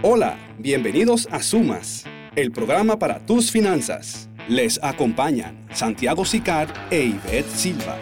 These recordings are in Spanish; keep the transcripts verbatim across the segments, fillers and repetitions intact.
Hola, bienvenidos a Sumas, el programa para tus finanzas. Les acompañan Santiago Sicar e Ivette Silva.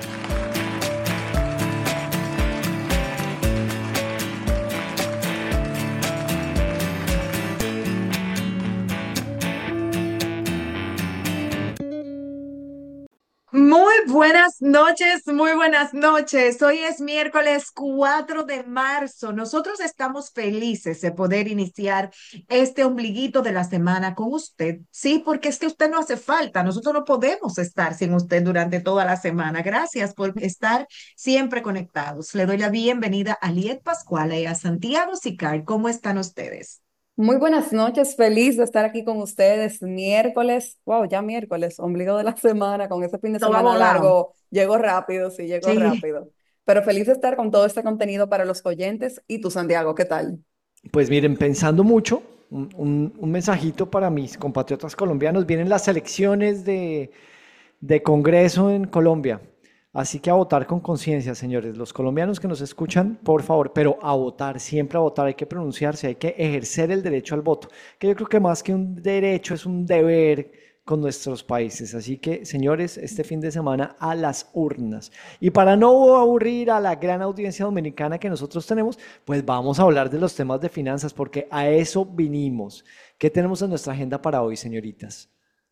Muy buenas noches, muy buenas noches. Hoy es miércoles cuatro de marzo. Nosotros estamos felices de poder iniciar este ombliguito de la semana con usted. Sí, porque es que usted no hace falta. Nosotros no podemos estar sin usted durante toda la semana. Gracias por estar siempre conectados. Le doy la bienvenida a Liet Pascual y a Santiago Sicar. ¿Cómo están ustedes? Muy buenas noches, feliz de estar aquí con ustedes. Miércoles, wow, ya miércoles, ombligo de la semana, con ese fin de Todo ha semana volado. largo. Llegó rápido, sí, llegó Sí. rápido. Pero feliz de estar con todo este contenido para los oyentes. ¿Y tú, Santiago, qué tal? Pues miren, pensando mucho, un, un- un mensajito para mis compatriotas colombianos. Vienen las elecciones de, de Congreso en Colombia. Así que a votar con conciencia, señores. Los colombianos que nos escuchan, por favor, pero a votar, siempre a votar. Hay que pronunciarse, hay que ejercer el derecho al voto, que yo creo que más que un derecho es un deber con nuestros países. Así que, señores, este fin de semana a las urnas. Y para no aburrir a la gran audiencia dominicana que nosotros tenemos, pues vamos a hablar de los temas de finanzas, porque a eso vinimos. ¿Qué tenemos en nuestra agenda para hoy, señoritas?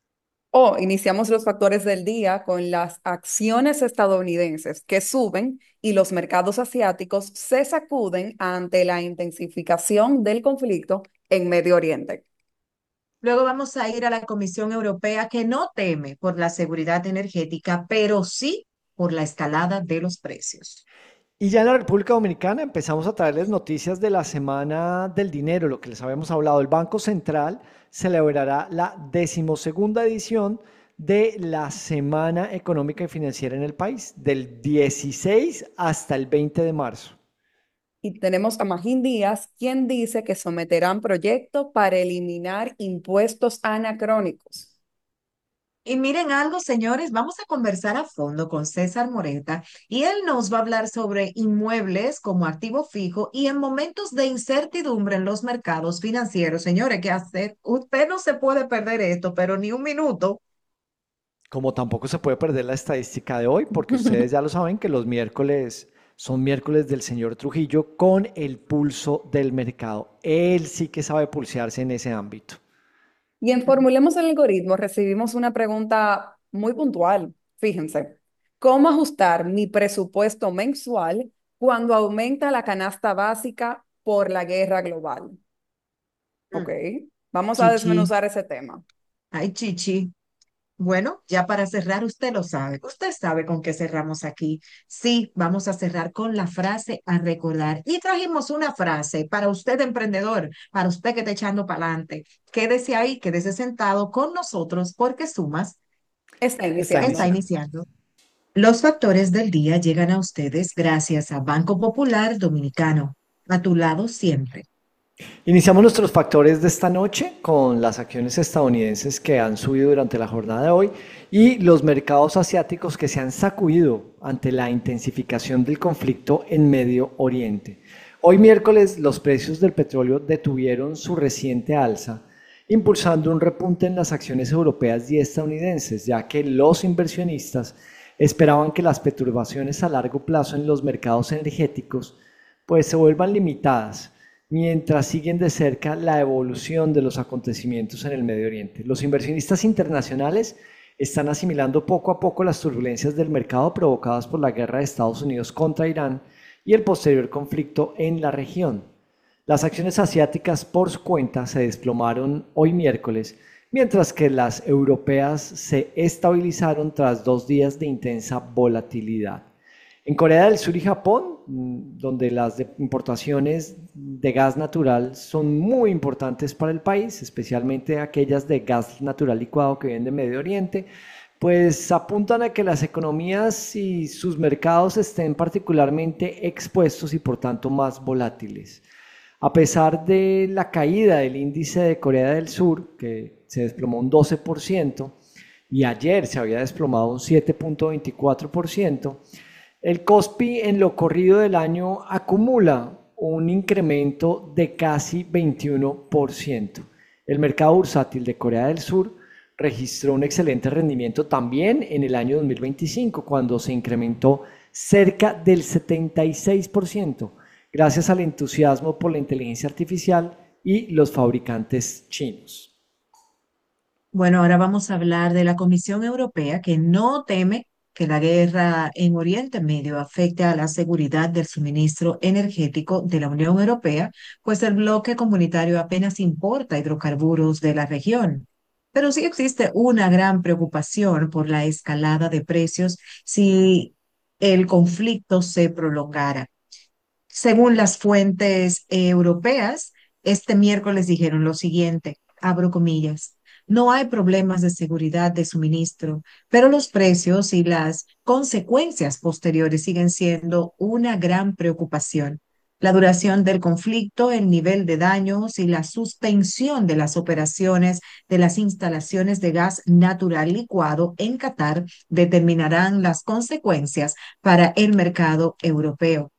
Oh, iniciamos los factores del día con las acciones estadounidenses que suben y los mercados asiáticos se sacuden ante la intensificación del conflicto en Medio Oriente. Luego vamos a ir a la Comisión Europea que no teme por la seguridad energética, pero sí por la escalada de los precios. Y ya en la República Dominicana empezamos a traerles noticias de la Semana del Dinero, lo que les habíamos hablado. El Banco Central celebrará la decimosegunda edición de la Semana Económica y Financiera en el país, del dieciséis hasta el veinte de marzo. Y tenemos a Magín Díaz, quien dice que someterán proyecto para eliminar impuestos anacrónicos. Y miren algo, señores, vamos a conversar a fondo con César Moreta y él nos va a hablar sobre inmuebles como activo fijo y en momentos de incertidumbre en los mercados financieros. Señores, ¿qué hacer? Usted no se puede perder esto, pero ni un minuto. Como tampoco se puede perder la estadística de hoy, porque ustedes ya lo saben que los miércoles son miércoles del señor Trujillo con el pulso del mercado. Él sí que sabe pulsearse en ese ámbito. Y en Formulemos el Algoritmo recibimos una pregunta muy puntual. Fíjense, ¿cómo ajustar mi presupuesto mensual cuando aumenta la canasta básica por la guerra global? Ok, Mm, vamos a Chichi, desmenuzar ese tema. ay, Chichi. Bueno, ya para cerrar, usted lo sabe. Usted sabe con qué cerramos aquí. Sí, vamos a cerrar con la frase a recordar. Y trajimos una frase para usted, emprendedor, para usted que está echando para adelante. Quédese ahí, quédese sentado con nosotros porque Sumas Está Está iniciando. está iniciando. iniciando. Los factores del día llegan a ustedes gracias a Banco Popular Dominicano. A tu lado siempre. Iniciamos nuestros factores de esta noche con las acciones estadounidenses que han subido durante la jornada de hoy y los mercados asiáticos que se han sacudido ante la intensificación del conflicto en Medio Oriente. Hoy miércoles los precios del petróleo detuvieron su reciente alza, impulsando un repunte en las acciones europeas y estadounidenses, ya que los inversionistas esperaban que las perturbaciones a largo plazo en los mercados energéticos pues se vuelvan limitadas mientras siguen de cerca la evolución de los acontecimientos en el Medio Oriente. Los inversionistas internacionales están asimilando poco a poco las turbulencias del mercado provocadas por la guerra de Estados Unidos contra Irán y el posterior conflicto en la región. Las acciones asiáticas por su cuenta se desplomaron hoy miércoles, mientras que las europeas se estabilizaron tras dos días de intensa volatilidad. En Corea del Sur y Japón, mm, donde las de- importaciones de gas natural son muy importantes para el país, especialmente aquellas de gas natural licuado que vienen de Medio Oriente, pues apuntan a que las economías y sus mercados estén particularmente expuestos y por tanto más volátiles. A pesar de la caída del índice de Corea del Sur, que se desplomó un doce por ciento, y ayer se había desplomado un siete punto veinticuatro por ciento, el Kospi en lo corrido del año acumula un incremento de casi veintiuno por ciento. El mercado bursátil de Corea del Sur registró un excelente rendimiento también en el año dos mil veinticinco, cuando se incrementó cerca del setenta y seis por ciento, gracias al entusiasmo por la inteligencia artificial y los fabricantes chinos. Bueno, ahora vamos a hablar de la Comisión Europea, que no teme que la guerra en Oriente Medio afecte a la seguridad del suministro energético de la Unión Europea, pues el bloque comunitario apenas importa hidrocarburos de la región. Pero sí existe una gran preocupación por la escalada de precios si el conflicto se prolongara. Según las fuentes europeas, este miércoles dijeron lo siguiente, abro comillas, no hay problemas de seguridad de suministro, pero los precios y las consecuencias posteriores siguen siendo una gran preocupación. La duración del conflicto, el nivel de daños y la suspensión de las operaciones de las instalaciones de gas natural licuado en Qatar determinarán las consecuencias para el mercado europeo.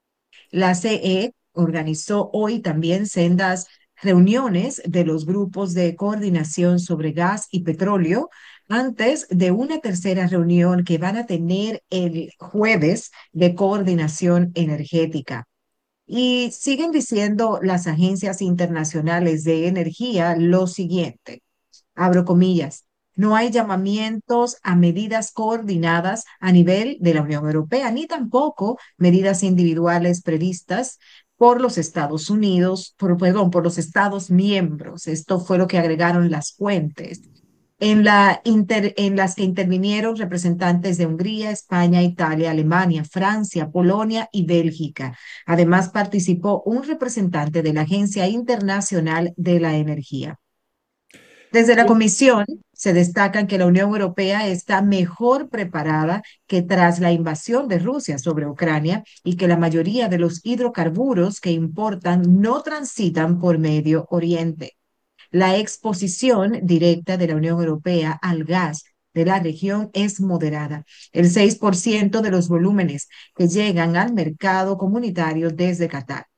La C E organizó hoy también sendas reuniones de los grupos de coordinación sobre gas y petróleo antes de una tercera reunión que van a tener el jueves de coordinación energética. Y siguen diciendo las agencias internacionales de energía lo siguiente, abro comillas, no hay llamamientos a medidas coordinadas a nivel de la Unión Europea, ni tampoco medidas individuales previstas por los Estados Unidos, por, perdón, por los Estados miembros. Esto fue lo que agregaron las fuentes. En, la inter, en las que intervinieron representantes de Hungría, España, Italia, Alemania, Francia, Polonia y Bélgica. Además, participó un representante de la Agencia Internacional de la Energía. Desde la Comisión se destaca que la Unión Europea está mejor preparada que tras la invasión de Rusia sobre Ucrania y que la mayoría de los hidrocarburos que importan no transitan por Medio Oriente. La exposición directa de la Unión Europea al gas de la región es moderada. El seis por ciento de los volúmenes que llegan al mercado comunitario desde Qatar.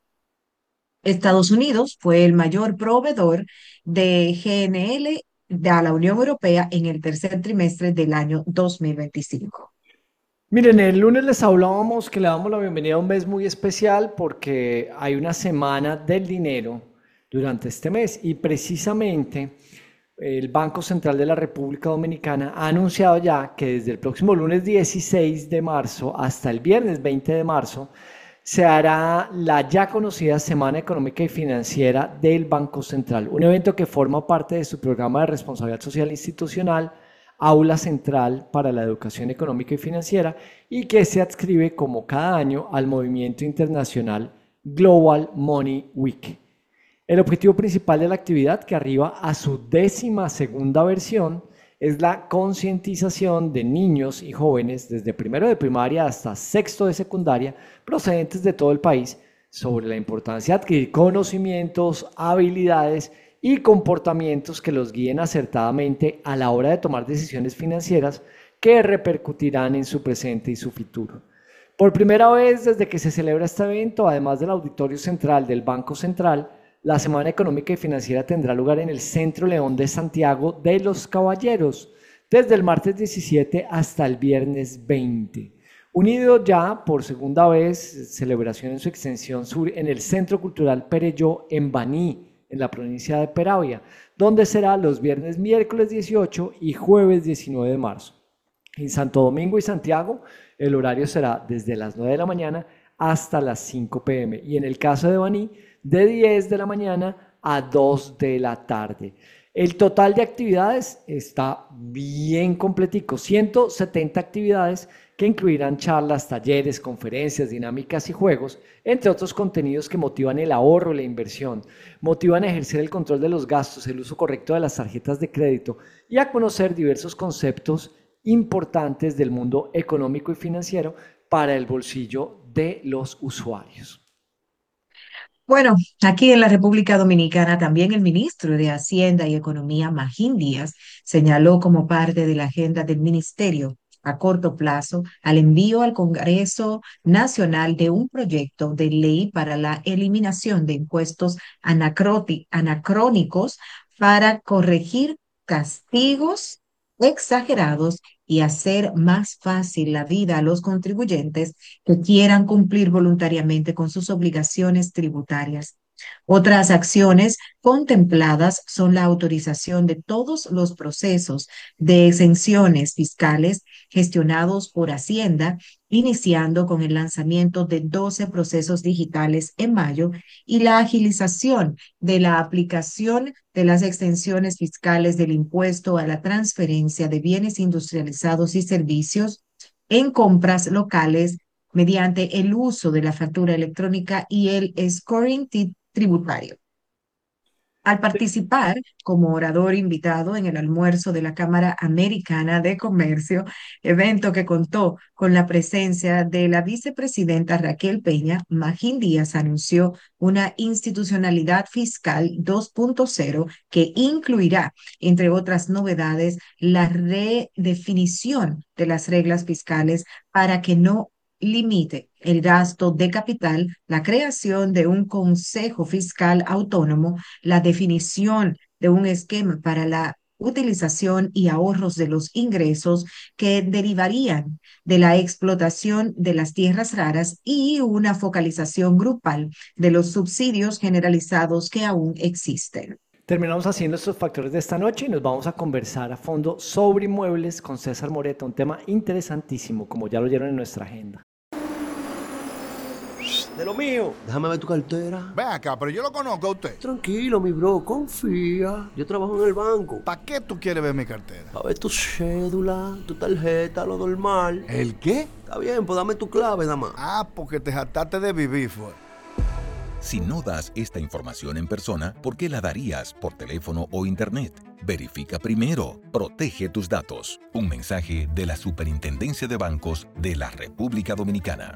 Estados Unidos fue el mayor proveedor de G N L a la Unión Europea en el tercer trimestre del año dos mil veinticinco. Miren, el lunes les hablábamos que le damos la bienvenida a un mes muy especial porque hay una semana del dinero durante este mes y precisamente el Banco Central de la República Dominicana ha anunciado ya que desde el próximo lunes dieciséis de marzo hasta el viernes veinte de marzo se hará la ya conocida Semana Económica y Financiera del Banco Central, un evento que forma parte de su programa de responsabilidad social institucional, Aula Central para la Educación Económica y Financiera, y que se adscribe como cada año al movimiento internacional Global Money Week. El objetivo principal de la actividad, que arriba a su décima segunda versión, es la concientización de niños y jóvenes desde primero de primaria hasta sexto de secundaria procedentes de todo el país sobre la importancia de adquirir conocimientos, habilidades y comportamientos que los guíen acertadamente a la hora de tomar decisiones financieras que repercutirán en su presente y su futuro. Por primera vez desde que se celebra este evento, además del auditorio central del Banco Central, la Semana Económica y Financiera tendrá lugar en el Centro León de Santiago de los Caballeros, desde el martes diecisiete hasta el viernes veinte. Unido ya por segunda vez, celebración en su extensión sur, en el Centro Cultural Perelló en Baní, en la provincia de Peravia, donde será los viernes, miércoles dieciocho y jueves diecinueve de marzo. En Santo Domingo y Santiago, el horario será desde las nueve de la mañana hasta las cinco pe eme y en el caso de Baní, de diez de la mañana a dos de la tarde. El total de actividades está bien completico, ciento setenta actividades que incluirán charlas, talleres, conferencias, dinámicas y juegos, entre otros contenidos que motivan el ahorro y la inversión, motivan a ejercer el control de los gastos, el uso correcto de las tarjetas de crédito y a conocer diversos conceptos importantes del mundo económico y financiero para el bolsillo de los usuarios. Bueno, aquí en la República Dominicana también el ministro de Hacienda y Economía, Magín Díaz, señaló como parte de la agenda del ministerio a corto plazo al envío al Congreso Nacional de un proyecto de ley para la eliminación de impuestos anacroti- anacrónicos para corregir castigos exagerados y hacer más fácil la vida a los contribuyentes que quieran cumplir voluntariamente con sus obligaciones tributarias. Otras acciones contempladas son la autorización de todos los procesos de exenciones fiscales gestionados por Hacienda, iniciando con el lanzamiento de doce procesos digitales en mayo y la agilización de la aplicación de las exenciones fiscales del impuesto a la transferencia de bienes industrializados y servicios en compras locales mediante el uso de la factura electrónica y el scoring ti- tributario. Al participar como orador invitado en el almuerzo de la Cámara Americana de Comercio, evento que contó con la presencia de la vicepresidenta Raquel Peña, Magín Díaz anunció una institucionalidad fiscal dos punto cero que incluirá, entre otras novedades, la redefinición de las reglas fiscales para que no limite el gasto de capital, la creación de un consejo fiscal autónomo, la definición de un esquema para la utilización y ahorros de los ingresos que derivarían de la explotación de las tierras raras y una focalización grupal de los subsidios generalizados que aún existen. Terminamos haciendo estos factores de esta noche y nos vamos a conversar a fondo sobre inmuebles con César Moreta, un tema interesantísimo, como ya lo oyeron en nuestra agenda. De lo mío. Déjame ver tu cartera. Ven acá, pero yo lo conozco a usted. Tranquilo, mi bro, confía. Yo trabajo en el banco. ¿Para qué tú quieres ver mi cartera? A ver tu cédula, tu tarjeta, lo normal. ¿El qué? Está bien, pues dame tu clave, nada más. Ah, porque te jactaste de vivir, fue. Si no das esta información en persona, ¿por qué la darías por teléfono o internet? Verifica primero. Protege tus datos. Un mensaje de la Superintendencia de Bancos de la República Dominicana.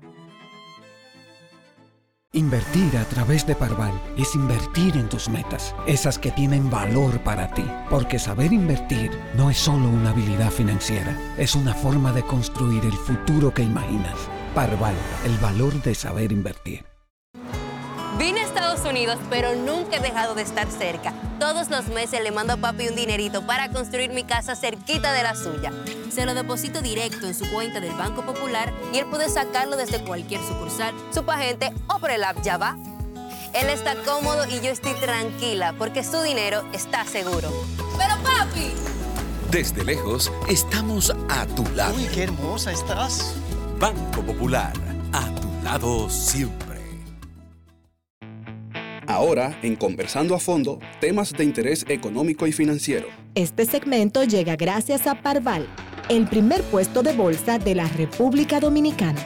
Invertir a través de Parval es invertir en tus metas, esas que tienen valor para ti. Porque saber invertir no es solo una habilidad financiera, es una forma de construir el futuro que imaginas. Parval, el valor de saber invertir. Vine a Estados Unidos, pero nunca he dejado de estar cerca. Todos los meses le mando a papi un dinerito para construir mi casa cerquita de la suya. Se lo deposito directo en su cuenta del Banco Popular y él puede sacarlo desde cualquier sucursal, Supagente o por el app Ya Va. Él está cómodo y yo estoy tranquila porque su dinero está seguro. ¡Pero papi! Desde lejos, estamos a tu lado. ¡Uy, qué hermosa estás! Banco Popular, a tu lado siempre. Ahora, en Conversando a Fondo, temas de interés económico y financiero. Este segmento llega gracias a Parval, el primer puesto de bolsa de la República Dominicana.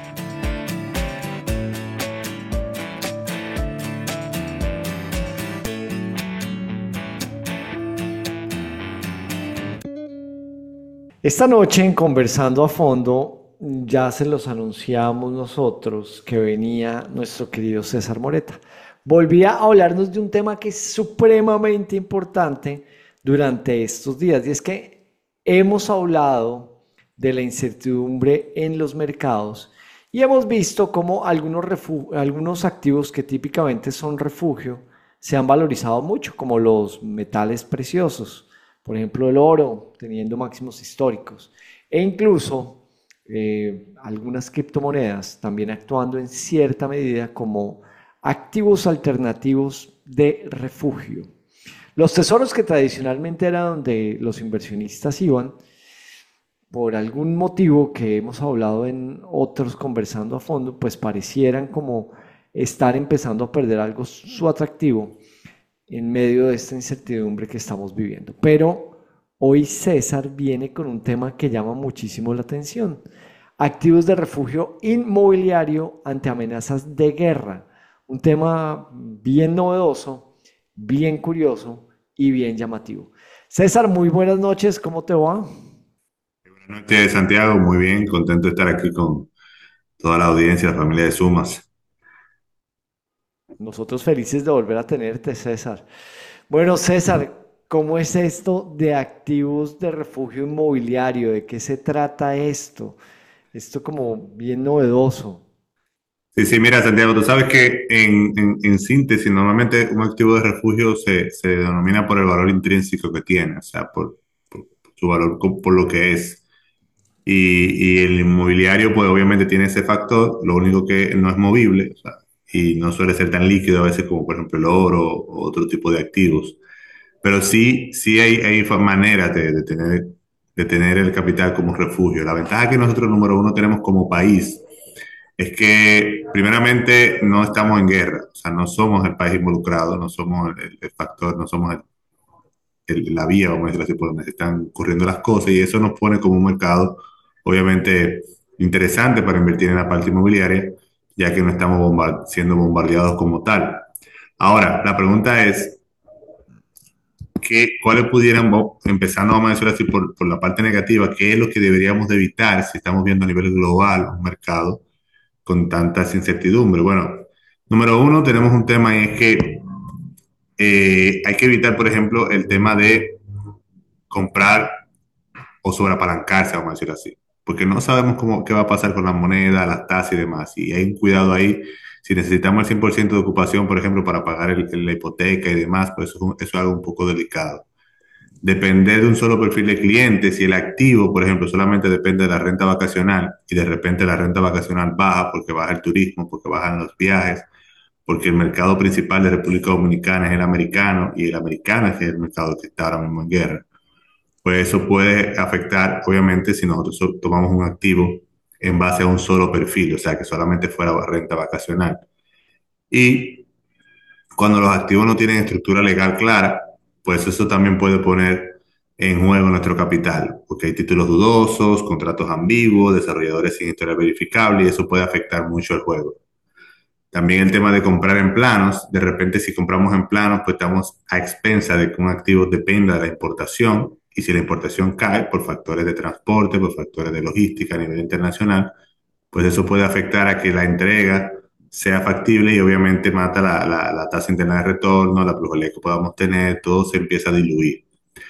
Esta noche en Conversando a Fondo ya se los anunciamos nosotros que venía nuestro querido César Moreta. Volvía a hablarnos de un tema que es supremamente importante durante estos días y es que hemos hablado de la incertidumbre en los mercados y hemos visto cómo algunos, algunos activos que típicamente son refugio se han valorizado mucho, como los metales preciosos, por ejemplo el oro teniendo máximos históricos e incluso eh, algunas criptomonedas también actuando en cierta medida como activos alternativos de refugio. Los tesoros que tradicionalmente era donde los inversionistas iban, por algún motivo que hemos hablado en otros Conversando a Fondo, pues parecieran como estar empezando a perder algo su atractivo en medio de esta incertidumbre que estamos viviendo. Pero hoy César viene con un tema que llama muchísimo la atención: activos de refugio inmobiliario ante amenazas de guerra. Un tema bien novedoso, bien curioso y bien llamativo. César, muy buenas noches, ¿cómo te va? Buenas noches, Santiago, muy bien, contento de estar aquí con toda la audiencia, la familia de Sumas. Nosotros felices de volver a tenerte, César. Bueno, César, ¿Cómo es esto de activos de refugio inmobiliario? ¿De qué se trata esto? Esto como bien novedoso. Sí, sí, mira, Santiago, tú sabes que en, en- en síntesis, normalmente un activo de refugio se, se denomina por el valor intrínseco que tiene, o sea, por, por su valor co- por lo que es. Y, y el inmobiliario, pues obviamente tiene ese factor, lo único que no es movible, o sea, y no suele ser tan líquido a veces como por ejemplo el oro o otro tipo de activos. Pero sí, sí hay, hay fa- maneras de, de tener, de tener el capital como refugio. La ventaja que nosotros, número uno, tenemos como país es que, primeramente, no estamos en guerra, o sea, no somos el país involucrado, no somos el, el factor, no somos el- el- la vía, vamos a decirlo así, por donde se están ocurriendo las cosas, y eso nos pone como un mercado, obviamente, interesante para invertir en la parte inmobiliaria, ya que no estamos bomba- siendo bombardeados como tal. Ahora, la pregunta es, ¿qué, cuáles pudieran, bo- empezando, vamos a decirlo así, por, por la parte negativa, qué es lo que deberíamos de evitar si estamos viendo a nivel global un mercado con tantas incertidumbres? Bueno, número uno, tenemos un tema y es que eh, hay que evitar, por ejemplo, el tema de comprar o sobreapalancarse, vamos a decir así, porque no sabemos cómo, qué va a pasar con la moneda, las tasas y demás, y hay un cuidado ahí. Si necesitamos el cien por ciento de ocupación, por ejemplo, para pagar el- el- la hipoteca y demás, pues eso, es un- eso es algo un poco delicado. Depender de un solo perfil de cliente, si el activo, por ejemplo, solamente depende de la renta vacacional y de repente la renta vacacional baja porque baja el turismo, porque bajan los viajes, porque el mercado principal de República Dominicana es el americano y el americano es el mercado que está ahora mismo en guerra, pues eso puede afectar, obviamente, si nosotros so- tomamos un activo en base a un solo perfil, o sea, que solamente fuera renta vacacional. Y cuando los activos no tienen estructura legal clara, pues eso también puede poner en juego nuestro capital, porque hay títulos dudosos, contratos ambiguos, desarrolladores sin historia verificable, y eso puede afectar mucho el juego. También el tema de comprar en planos. De repente, si compramos en planos, pues estamos a expensa de que un activo dependa de la importación. Y si la importación cae por factores de transporte, por factores de logística a nivel internacional, pues eso puede afectar a que la entrega sea factible y obviamente mata la, la, la tasa interna de retorno, la plusvalía que podamos tener, todo se empieza a diluir.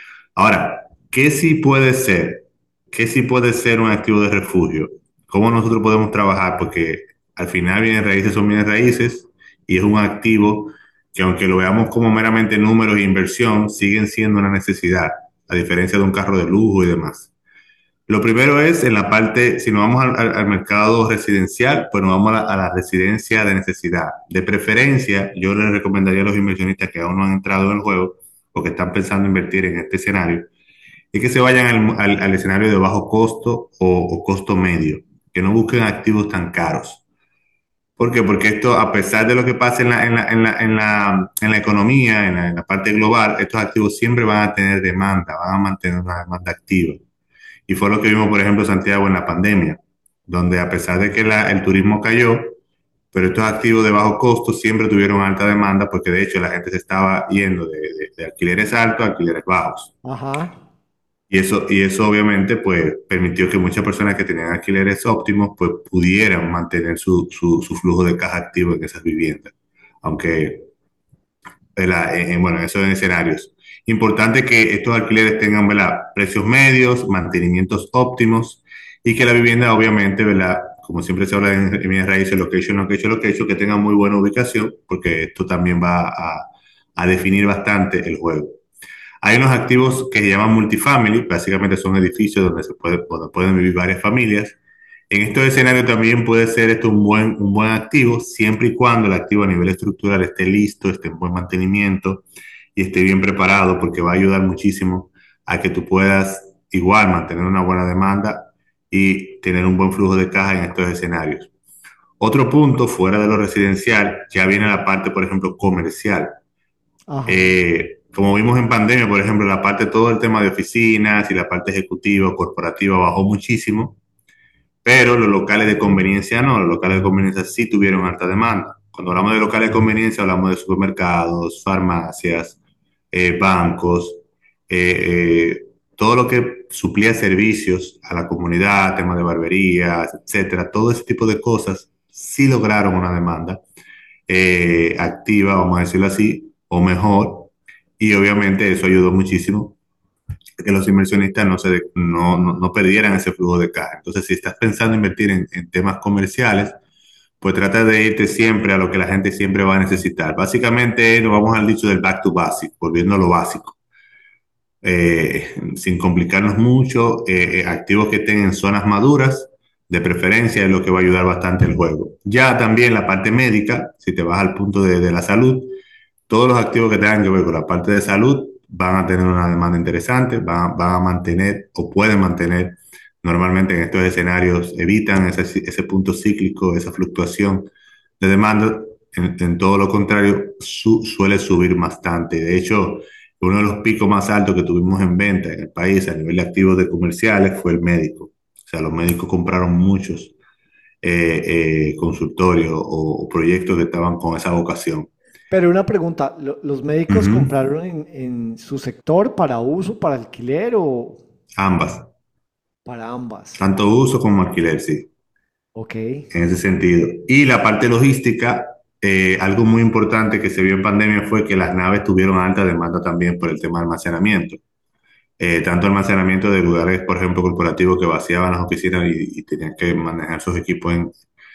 Ahora, ¿qué sí puede ser? ¿Qué sí puede ser un activo de refugio? ¿Cómo nosotros podemos trabajar? Porque al final bienes raíces son bienes raíces y es un activo que, aunque lo veamos como meramente números e inversión, siguen siendo una necesidad, a diferencia de un carro de lujo y demás. Lo primero es en la parte, si nos vamos al, al- al mercado residencial, pues nos vamos a la, a la residencia de necesidad. De preferencia, yo les recomendaría a los inversionistas que aún no han entrado en el juego o que están pensando invertir en este escenario, es que se vayan al, al- al escenario de bajo costo o, o costo medio, que no busquen activos tan caros. ¿Por qué? Porque esto, a pesar de lo que pase en la, en la, en la, en la, en la economía, en la, en la parte global, estos activos siempre van a tener demanda, van a mantener una demanda activa. Y fue lo que vimos, por ejemplo, Santiago en la pandemia, donde a pesar de que la- el turismo cayó, pero estos activos de bajo costo siempre tuvieron alta demanda porque de hecho la gente se estaba yendo de, de- de alquileres altos a alquileres bajos. Ajá. Y eso, y eso obviamente pues permitió que muchas personas que tenían alquileres óptimos pues pudieran mantener su, su, su flujo de caja activo en esas viviendas. Aunque ¿verdad? En, en, bueno, en esos escenarios. Importante que estos alquileres tengan, ¿verdad? Precios medios, mantenimientos óptimos y que la vivienda, obviamente, ¿verdad? Como siempre se habla en, en bienes raíces, location, location, location, que tenga muy buena ubicación, porque esto también va a, a definir bastante el juego. Hay unos activos que se llaman multifamily, básicamente son edificios donde se puede, donde pueden vivir varias familias. En estos escenarios también puede ser esto un buen, un buen activo, siempre y cuando el activo a nivel estructural esté listo, esté en buen mantenimiento y esté bien preparado, porque va a ayudar muchísimo a que tú puedas igual mantener una buena demanda y tener un buen flujo de caja en estos escenarios. Otro punto, fuera de lo residencial, ya viene la parte, por ejemplo, comercial. Ajá. Eh, como vimos en pandemia, por ejemplo, la parte, todo el tema de oficinas y la parte ejecutiva, corporativa bajó muchísimo, pero los locales de conveniencia no, los locales de conveniencia sí tuvieron alta demanda. Cuando hablamos de locales de conveniencia, hablamos de supermercados, farmacias, eh, bancos, eh, eh, todo lo que suplía servicios a la comunidad, temas de barberías, etcétera, todo ese tipo de cosas sí lograron una demanda eh, activa, vamos a decirlo así, o mejor, y obviamente eso ayudó muchísimo a que los inversionistas no, se, no, no, no perdieran ese flujo de caja. Entonces, si estás pensando en invertir en, en temas comerciales, pues trata de irte siempre a lo que la gente siempre va a necesitar. Básicamente, nos vamos al dicho del back to basic, volviendo a lo básico. Eh, sin complicarnos mucho, eh, eh, activos que estén en zonas maduras, de preferencia, es lo que va a ayudar bastante el juego. Ya también la parte médica, si te vas al punto de, de la salud, todos los activos que tengan que ver con la parte de salud van a tener una demanda interesante, van, van a mantener o pueden mantener, normalmente en estos escenarios evitan ese, ese punto cíclico, esa fluctuación de demanda. En, en todo lo contrario, su, suele subir bastante. De hecho, uno de los picos más altos que tuvimos en venta en el país a nivel de activos de comerciales fue el médico. O sea, los médicos compraron muchos eh, eh, consultorios o, o proyectos que estaban con esa vocación. Pero una pregunta, ¿lo- ¿los médicos Ujú. compraron en, en su sector para uso, para alquiler o Ambas, para ambas? tanto uso como alquiler, sí, Ok. en ese sentido. Y la parte logística, eh, algo muy importante que se vio en pandemia fue que las naves tuvieron alta demanda también por el tema de almacenamiento. Eh, tanto almacenamiento de lugares, por ejemplo, corporativos que vaciaban las oficinas y, y tenían que manejar sus equipos en,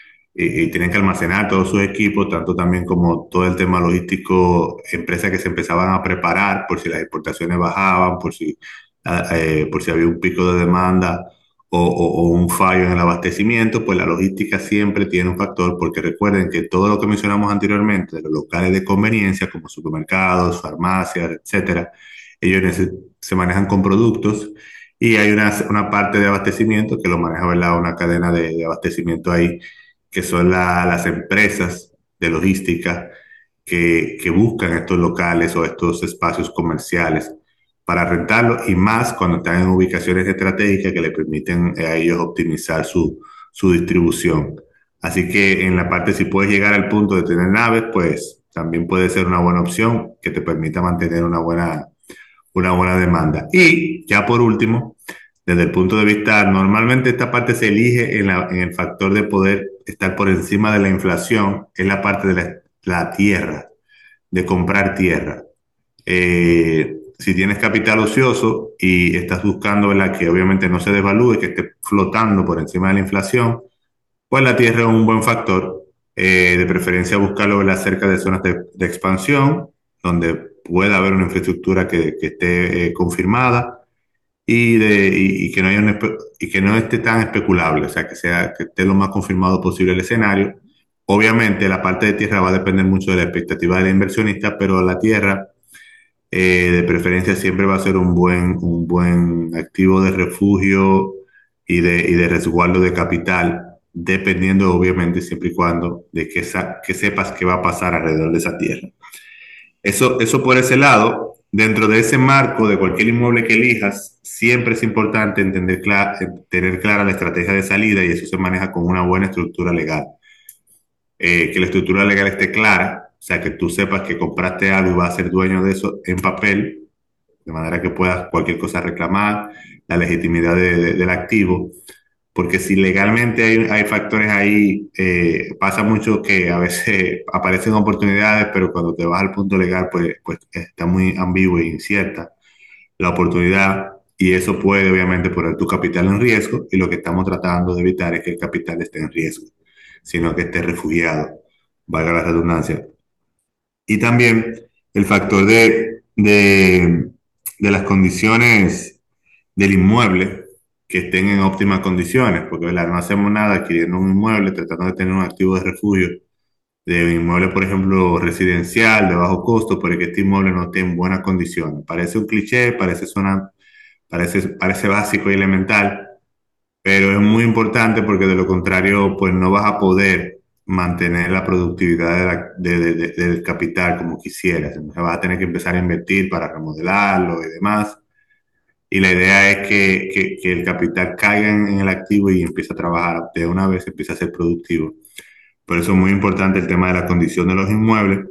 y, y tienen que almacenar todos sus equipos, tanto también como todo el tema logístico, empresas que se empezaban a preparar por si las exportaciones bajaban, por si, ah, eh, por si había un pico de demanda o, o- o un fallo en el abastecimiento, pues la logística siempre tiene un factor, porque recuerden que todo lo que mencionamos anteriormente, de los locales de conveniencia como supermercados, farmacias, etcétera, ellos nece- se manejan con productos y hay una, una parte de abastecimiento que lo maneja, ¿verdad? Una cadena de, de abastecimiento ahí que son la- las empresas de logística que, que buscan estos locales o estos espacios comerciales para rentarlos y más cuando están en ubicaciones estratégicas que le permiten eh, a ellos optimizar su, su distribución. Así que en la parte, si puedes llegar al punto de tener naves, pues también puede ser una buena opción que te permita mantener una buena, una buena demanda. Y ya por último, desde el punto de vista, normalmente esta parte se elige en, la- en el factor de poder estar por encima de la inflación, es la parte de la, la tierra, de comprar tierra. Eh, si tienes capital ocioso y estás buscando, ¿verdad?, que obviamente no se devalúe, que esté flotando por encima de la inflación, pues la tierra es un buen factor. Eh, de preferencia buscarlo, ¿verdad?, cerca de zonas de, de expansión, donde pueda haber una infraestructura que, que esté eh, confirmada y, de, y, y que no haya un espe- y que no esté tan especulable, o sea, que sea, que esté lo más confirmado posible el escenario. Obviamente la parte de tierra va a depender mucho de la expectativa del inversionista, pero la tierra eh, de preferencia siempre va a ser un buen, un buen activo de refugio y de, y de resguardo de capital, dependiendo obviamente siempre y cuando de que, sa- que sepas qué va a pasar alrededor de esa tierra. Eso, eso por ese lado, dentro de ese marco de cualquier inmueble que elijas, siempre es importante entender cla- eh, tener clara la estrategia de salida y eso se maneja con una buena estructura legal. Eh, que la estructura legal esté clara, o sea, que tú sepas que compraste algo y vas a ser dueño de eso en papel, de manera que puedas cualquier cosa reclamar, la legitimidad de- de- del activo, porque si legalmente hay, hay factores ahí, eh, pasa mucho que a veces aparecen oportunidades, pero cuando te vas al punto legal, pues, pues está muy ambigua e incierta la oportunidad y eso puede obviamente poner tu capital en riesgo y lo que estamos tratando de evitar es que el capital esté en riesgo, sino que esté refugiado, valga la redundancia. Y también el factor de, de, de las condiciones del inmueble que estén en óptimas condiciones, porque ¿verdad?, no hacemos nada adquiriendo un inmueble, tratando de tener un activo de refugio, de un inmueble, por ejemplo, residencial, de bajo costo, pero que este inmueble no esté en buenas condiciones. Parece un cliché, parece, zona, parece, parece básico y elemental, pero es muy importante porque de lo contrario, pues no vas a poder mantener la productividad de la- de- de- de- del capital como quisieras. Entonces vas a tener que empezar a invertir para remodelarlo y demás. Y la idea es que, que- que el capital caiga en, en el activo y empiece a trabajar de una vez, empiece a ser productivo. Por eso es muy importante el tema de la condición de los inmuebles.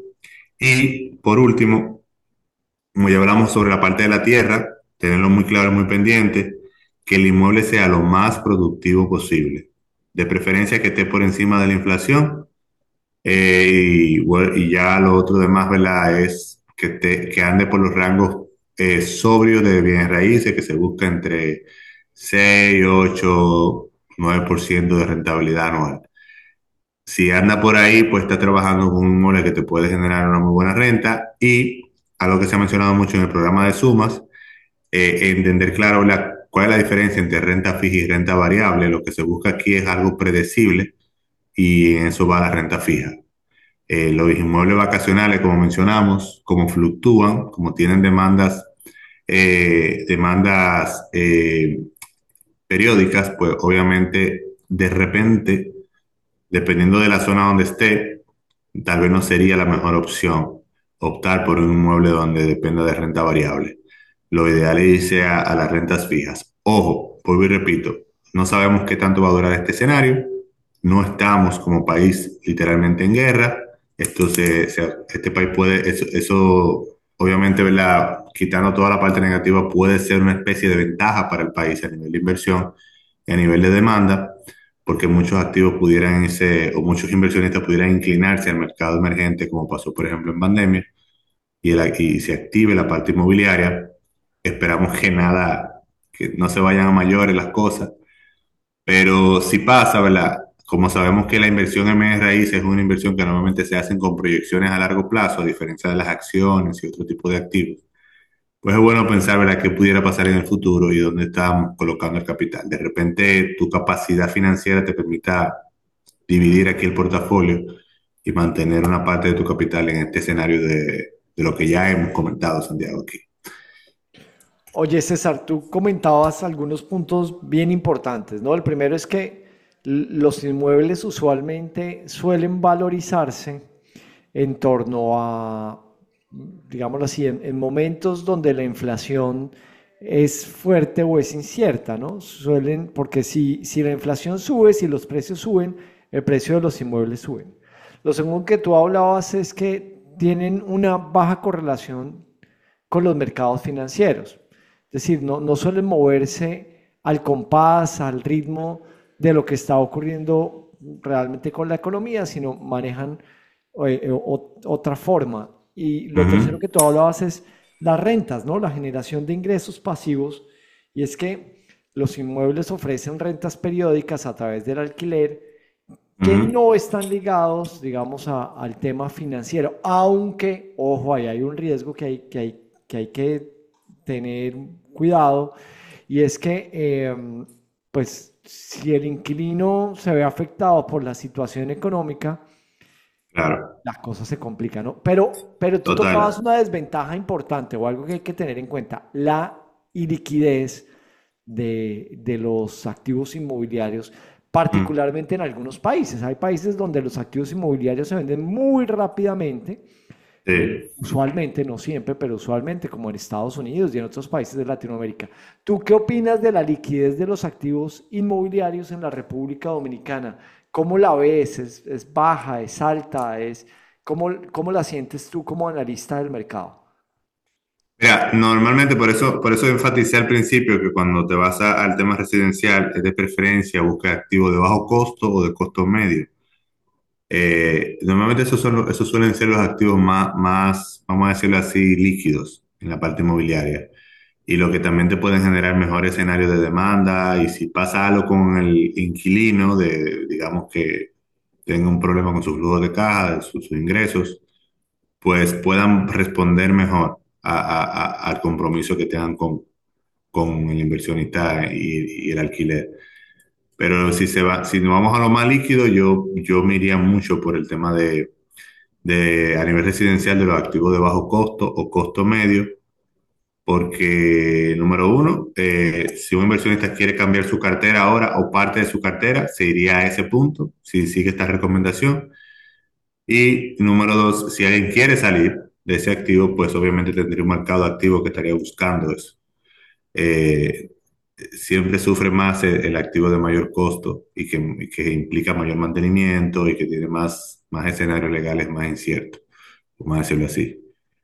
Y por último, como ya hablamos sobre la parte de la tierra, tenerlo muy claro y muy pendiente, que el inmueble sea lo más productivo posible. De preferencia que esté por encima de la inflación. Eh, y, bueno, y ya lo otro demás, ¿verdad?, es que, te, que ande por los rangos eh, sobrios de bienes raíces, que se busca entre seis, ocho, nueve por ciento de rentabilidad anual. Si anda por ahí, pues está trabajando con un inmueble que te puede generar una muy buena renta y algo que se ha mencionado mucho en el programa de sumas, eh, entender claro la, cuál es la diferencia entre renta fija y renta variable. Lo que se busca aquí es algo predecible y en eso va la renta fija. Eh, los inmuebles vacacionales, como mencionamos, como fluctúan, como tienen demandas, eh, demandas eh, periódicas, pues obviamente de repente, dependiendo de la zona donde esté, tal vez no sería la mejor opción optar por un inmueble donde dependa de renta variable. Lo ideal es irse a, a las rentas fijas. Ojo, vuelvo y repito, no sabemos qué tanto va a durar este escenario, no estamos como país literalmente en guerra. Esto se, se- este país puede, eso, eso obviamente, ¿verdad? Quitando toda la parte negativa, puede ser una especie de ventaja para el país a nivel de inversión y a nivel de demanda, porque muchos activos pudieran irse, o muchos inversionistas pudieran inclinarse al mercado emergente, como pasó, por ejemplo, en pandemia, y, el- y se active la parte inmobiliaria. Esperamos que nada, que no se vayan a mayores las cosas, pero si pasa, ¿verdad? Como sabemos que la inversión en bienes raíces es una inversión que normalmente se hacen con proyecciones a largo plazo, a diferencia de las acciones y otro tipo de activos, pues es bueno pensar, ¿verdad?, qué pudiera pasar en el futuro y dónde estamos colocando el capital. De repente, tu capacidad financiera te permita dividir aquí el portafolio y mantener una parte de tu capital en este escenario de, de lo que ya hemos comentado, Santiago, aquí. Oye, César, tú comentabas algunos puntos bien importantes, ¿no? El primero es que l- los inmuebles usualmente suelen valorizarse en torno a, digámoslo así, en, en momentos donde la inflación es fuerte o es incierta, ¿no? Suelen, porque si, si la inflación sube, si los precios suben, el precio de los inmuebles suben. Lo segundo que tú hablabas es que tienen una baja correlación con los mercados financieros. Es decir, no, no suelen moverse al compás, al ritmo de lo que está ocurriendo realmente con la economía, sino manejan eh, eh, o- otra forma. Y lo tercero Ujú. que tú hablabas es las rentas, ¿no? La generación de ingresos pasivos. Y es que los inmuebles ofrecen rentas periódicas a través del alquiler que Ujú. no están ligados, digamos, a- al tema financiero, aunque, ojo, ahí hay un riesgo que hay que, hay, que, hay que tener cuidado, y es que, eh, pues, si el inquilino se ve afectado por la situación económica, Claro, la cosa se complica, ¿no? Pero, pero tú tocabas total. una desventaja importante o algo que hay que tener en cuenta, la iliquidez de, de los activos inmobiliarios, Mm. particularmente en algunos países. Hay países donde los activos inmobiliarios se venden muy rápidamente, eh, Sí. usualmente, no siempre, pero usualmente, como en Estados Unidos y en otros países de Latinoamérica. ¿Tú qué opinas de la liquidez de los activos inmobiliarios en la República Dominicana? ¿Cómo la ves? ¿Es, es baja? ¿Es alta? ¿Es, cómo, cómo la sientes tú como analista del mercado? Mira, normalmente por eso, por eso enfaticé al principio que cuando te vas a- al tema residencial es de preferencia buscar activos de bajo costo o de costo medio. Eh, normalmente esos son, los- esos suelen ser los activos más, más, vamos a decirlo así, líquidos en la parte inmobiliaria. Y lo que también te pueden generar mejores escenarios de demanda. Y si pasa algo con el inquilino, de, digamos que tenga un problema con su flujo de caja, de sus, sus ingresos, pues puedan responder mejor a- a- a- al compromiso que tengan con, con el inversionista y, y el alquiler. Pero si se va, si nos vamos a lo más líquido, yo, yo me iría mucho por el tema de, de a nivel residencial de los activos de bajo costo o costo medio, porque número uno, eh, si un inversionista quiere cambiar su cartera ahora o parte de su cartera, se iría a ese punto, si sigue esta recomendación. Y número dos, si alguien quiere salir de ese activo, pues obviamente tendría un mercado activo que estaría buscando eso. Eh, Siempre sufre más el, el activo de mayor costo y que, y que implica mayor mantenimiento y que tiene más, más escenarios legales más inciertos, vamos a decirlo así.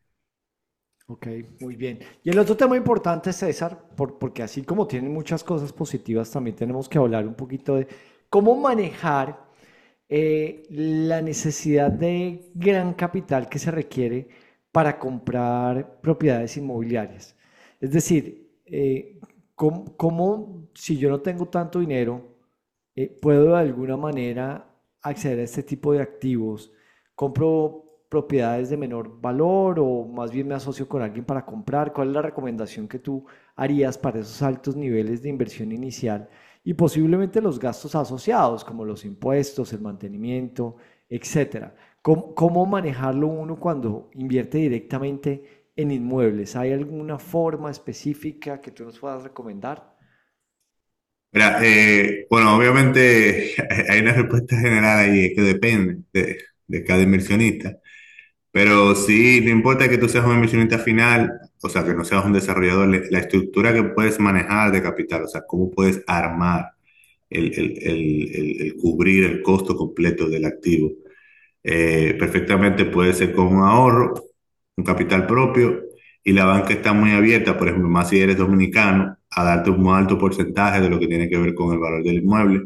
Ok, muy bien. Y el otro tema importante, César, por- porque así como tienen muchas cosas positivas, también tenemos que hablar un poquito de cómo manejar eh, la necesidad de gran capital que se requiere para comprar propiedades inmobiliarias. Es decir, eh, ¿cómo, cómo, si yo no tengo tanto dinero, eh, puedo de alguna manera acceder a este tipo de activos? ¿Compro propiedades de menor valor o más bien me asocio con alguien para comprar? ¿Cuál es la recomendación que tú harías para esos altos niveles de inversión inicial y posiblemente los gastos asociados, como los impuestos, el mantenimiento, etcétera? ¿Cómo, cómo manejarlo uno cuando invierte directamente en inmuebles? ¿Hay alguna forma específica que tú nos puedas recomendar? Mira, eh, bueno, obviamente hay una respuesta general ahí, es que depende de, de cada inversionista, pero sí, no importa que tú seas un inversionista final, o sea, que no seas un desarrollador, le- la estructura que puedes manejar de capital, o sea, cómo puedes armar el, el- el- el- el cubrir el costo completo del activo. Eh, perfectamente puede ser con un ahorro, un capital propio, y la banca está muy abierta, por ejemplo, más si eres dominicano, a darte un muy alto porcentaje de lo que tiene que ver con el valor del inmueble.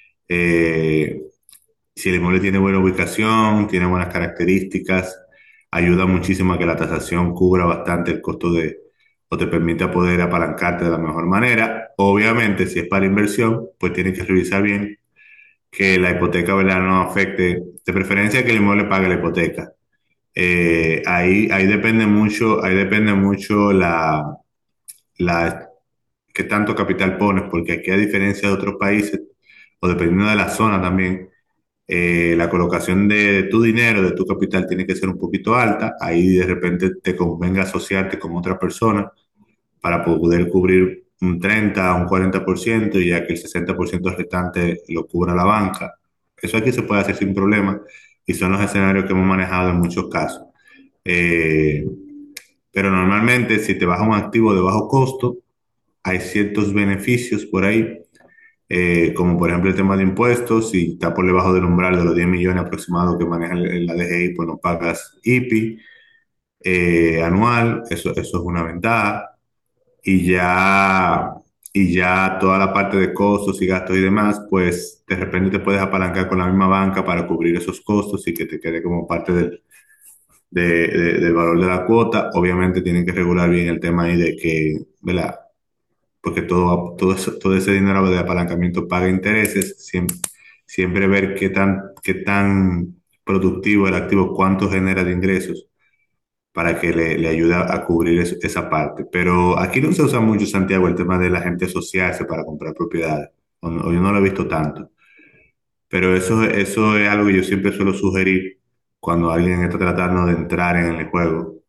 Eh, si el inmueble tiene buena ubicación, tiene buenas características, ayuda muchísimo a que la tasación cubra bastante el costo de, o te permita poder apalancarte de la mejor manera. Obviamente, si es para inversión, pues tienes que revisar bien que la hipoteca, ¿verdad?, no afecte, de preferencia que el inmueble pague la hipoteca. Eh, ahí, ahí depende mucho, ahí depende mucho la, la, qué tanto capital pones, porque aquí a diferencia de otros países, o dependiendo de la zona también, eh, la colocación de tu dinero, de tu capital, tiene que ser un poquito alta. Ahí de repente te convenga asociarte con otra persona para poder cubrir un treinta, un cuarenta por ciento, y ya que el sesenta por ciento restante lo cubra la banca. Eso aquí se puede hacer sin problema y son los escenarios que hemos manejado en muchos casos. Eh, pero normalmente si te vas a un activo de bajo costo, hay ciertos beneficios por ahí, eh, como por ejemplo el tema de impuestos. Si está por debajo del umbral de los diez millones aproximados que maneja el- la D G I, pues no pagas I P I eh, anual, eso, eso es una ventaja. Y ya, y ya toda la parte de costos y gastos y demás, pues de repente te puedes apalancar con la misma banca para cubrir esos costos y que te quede como parte del, de- de- del valor de la cuota. Obviamente tienen que regular bien el tema ahí de que, ¿verdad? Porque todo, todo, eso- todo ese dinero de apalancamiento paga intereses. Siempre, siempre ver qué tan, qué tan productivo el activo, cuánto genera de ingresos para que le, le ayude a cubrir es- esa parte. Pero aquí no se usa mucho, Santiago, el tema de la gente asociarse para comprar propiedades. O no- o yo no lo he visto tanto. Pero eso, eso es algo que yo siempre suelo sugerir cuando alguien está tratando de entrar en el juego,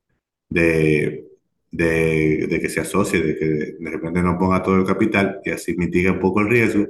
de, de, de que se asocie, de que de repente no ponga todo el capital y así mitiga un poco el riesgo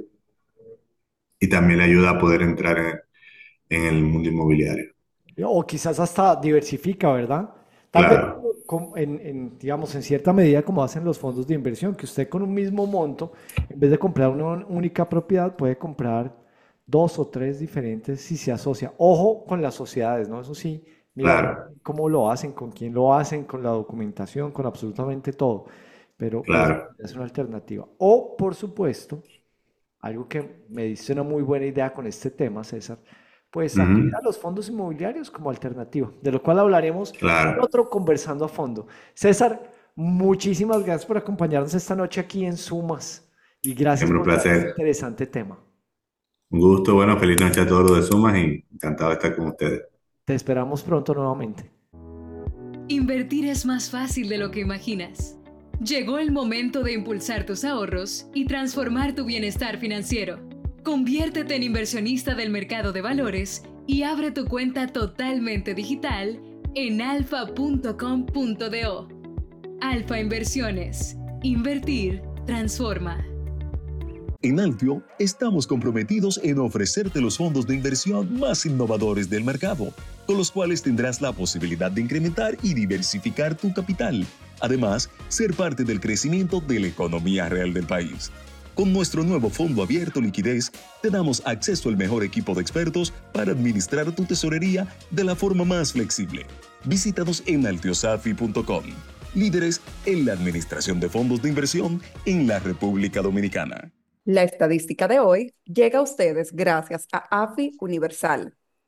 y también le ayuda a poder entrar en, en el mundo inmobiliario. O quizás hasta diversifica, ¿verdad? Tal vez Claro, como en, en, digamos, en cierta medida como hacen los fondos de inversión, que usted con un mismo monto, en vez de comprar una única propiedad, puede comprar dos o tres diferentes si se asocia. Ojo con las sociedades, ¿no? Eso sí, mirar claro, cómo lo hacen, con quién lo hacen, con la documentación, con absolutamente todo. Pero, pero claro. es una alternativa. O, por supuesto, algo que me diste una muy buena idea con este tema, César, pues acudir Ujú, a los fondos inmobiliarios como alternativa, de lo cual hablaremos en claro. otro conversando a fondo. César, muchísimas gracias por acompañarnos esta noche aquí en Sumas y gracias Siempre un por traer este placer. interesante tema. Un gusto, bueno, feliz noche a todos los de Sumas y encantado de estar con ustedes. Te esperamos pronto nuevamente. Invertir es más fácil de lo que imaginas. Llegó el momento de impulsar tus ahorros y transformar tu bienestar financiero. Conviértete en inversionista del mercado de valores y abre tu cuenta totalmente digital en alfa punto com punto do. Alfa Inversiones. Invertir transforma. En Altio estamos comprometidos en ofrecerte los fondos de inversión más innovadores del mercado, con los cuales tendrás la posibilidad de incrementar y diversificar tu capital. Además, ser parte del crecimiento de la economía real del país. Con nuestro nuevo fondo abierto Liquidez, te damos acceso al mejor equipo de expertos para administrar tu tesorería de la forma más flexible. Visítanos en altiosafi punto com, líderes en la administración de fondos de inversión en la República Dominicana. La estadística de hoy llega a ustedes gracias a AFI Universal,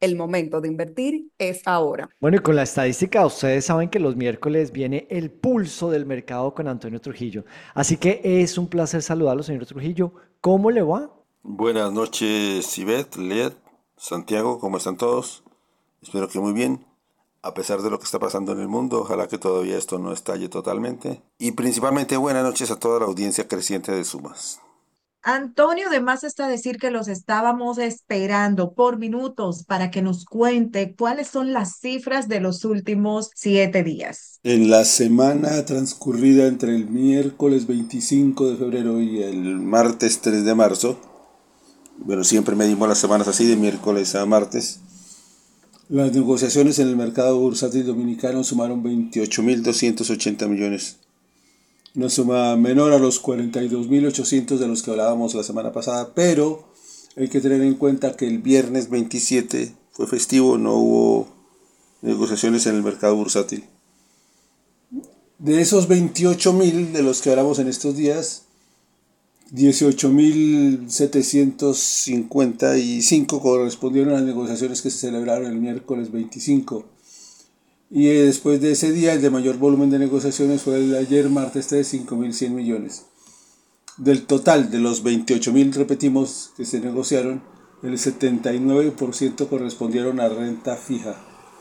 el momento de invertir es ahora. Bueno, y con la estadística, ustedes saben que los miércoles viene el pulso del mercado con Antonio Trujillo. Así que es un placer saludarlo, señor Trujillo. ¿Cómo le va? Buenas noches, Ivette, Led, Santiago, ¿cómo están todos? Espero que muy bien, a pesar de lo que está pasando en el mundo. Ojalá que todavía esto no estalle totalmente. Y principalmente buenas noches a toda la audiencia creciente de Sumas. Antonio, de más está decir que los estábamos esperando por minutos para que nos cuente cuáles son las cifras de los últimos siete días. En la semana transcurrida entre el miércoles veinticinco de febrero y el martes tres de marzo, bueno, siempre medimos las semanas así, de miércoles a martes, las negociaciones en el mercado bursátil dominicano sumaron veintiocho mil doscientos ochenta millones. Una suma menor a los cuarenta y dos mil ochocientos de los que hablábamos la semana pasada, pero hay que tener en cuenta que el viernes veintisiete fue festivo, no hubo negociaciones en el mercado bursátil. De esos veintiocho mil de los que hablamos en estos días, dieciocho mil setecientos cincuenta y cinco correspondieron a las negociaciones que se celebraron el miércoles veinticinco. Y después de ese día, el de mayor volumen de negociaciones fue el de ayer, martes tres, cinco mil cien millones. Del total de los veintiocho mil, repetimos, que se negociaron, el setenta y nueve por ciento correspondieron a renta fija.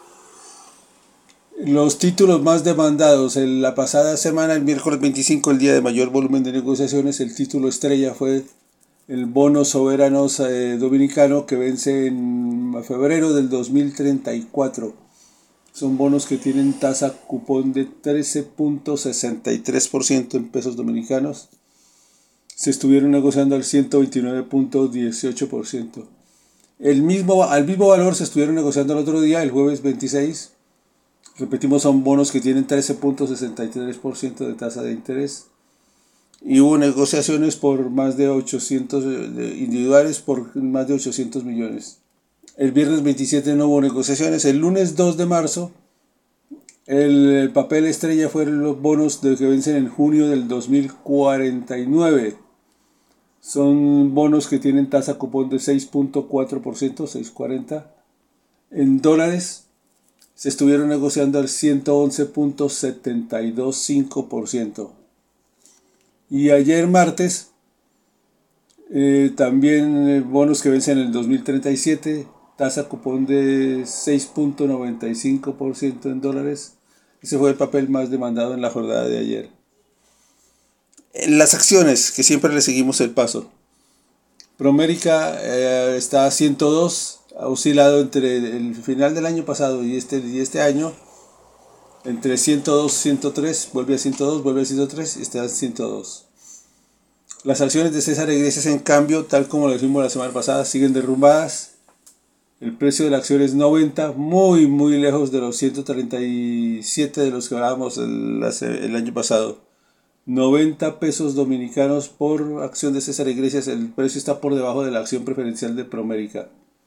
Los títulos más demandados en la pasada semana, el miércoles veinticinco, el día de mayor volumen de negociaciones, el título estrella fue el bono soberano eh, dominicano que vence en febrero del dos mil treinta y cuatro. Son bonos que tienen tasa cupón de trece punto sesenta y tres por ciento en pesos dominicanos. Se estuvieron negociando al ciento veintinueve punto dieciocho por ciento. El mismo, al mismo valor se estuvieron negociando el otro día, el jueves veintiséis. Repetimos, son bonos que tienen trece punto sesenta y tres por ciento de tasa de interés. Y hubo negociaciones por más de ochocientos individuales por más de ochocientos millones. El viernes veintisiete no hubo negociaciones. El lunes dos de marzo, el, el papel estrella fueron los bonos de que vencen en junio del dos mil cuarenta y nueve. Son bonos que tienen tasa cupón de seis punto cuatro por ciento, seis punto cuarenta. En dólares se estuvieron negociando al ciento once punto setenta y dos cinco por ciento. Y ayer martes, eh, también eh, bonos que vencen en el dos mil treinta y siete, tasa cupón de seis punto noventa y cinco por ciento en dólares. Ese fue el papel más demandado en la jornada de ayer. En las acciones, que siempre le seguimos el paso. Promérica eh, está a ciento dos, ha oscilado entre el final del año pasado y este, y este año, entre ciento dos y ciento tres, vuelve a ciento dos, vuelve a ciento tres y está a ciento dos. Las acciones de César Iglesias, en cambio, tal como lo dijimos la semana pasada, siguen derrumbadas. El precio de la acción es noventa, muy muy lejos de los ciento treinta y siete de los que hablábamos el, el año pasado. noventa pesos dominicanos por acción de César Iglesias, el precio está por debajo de la acción preferencial de Promérica.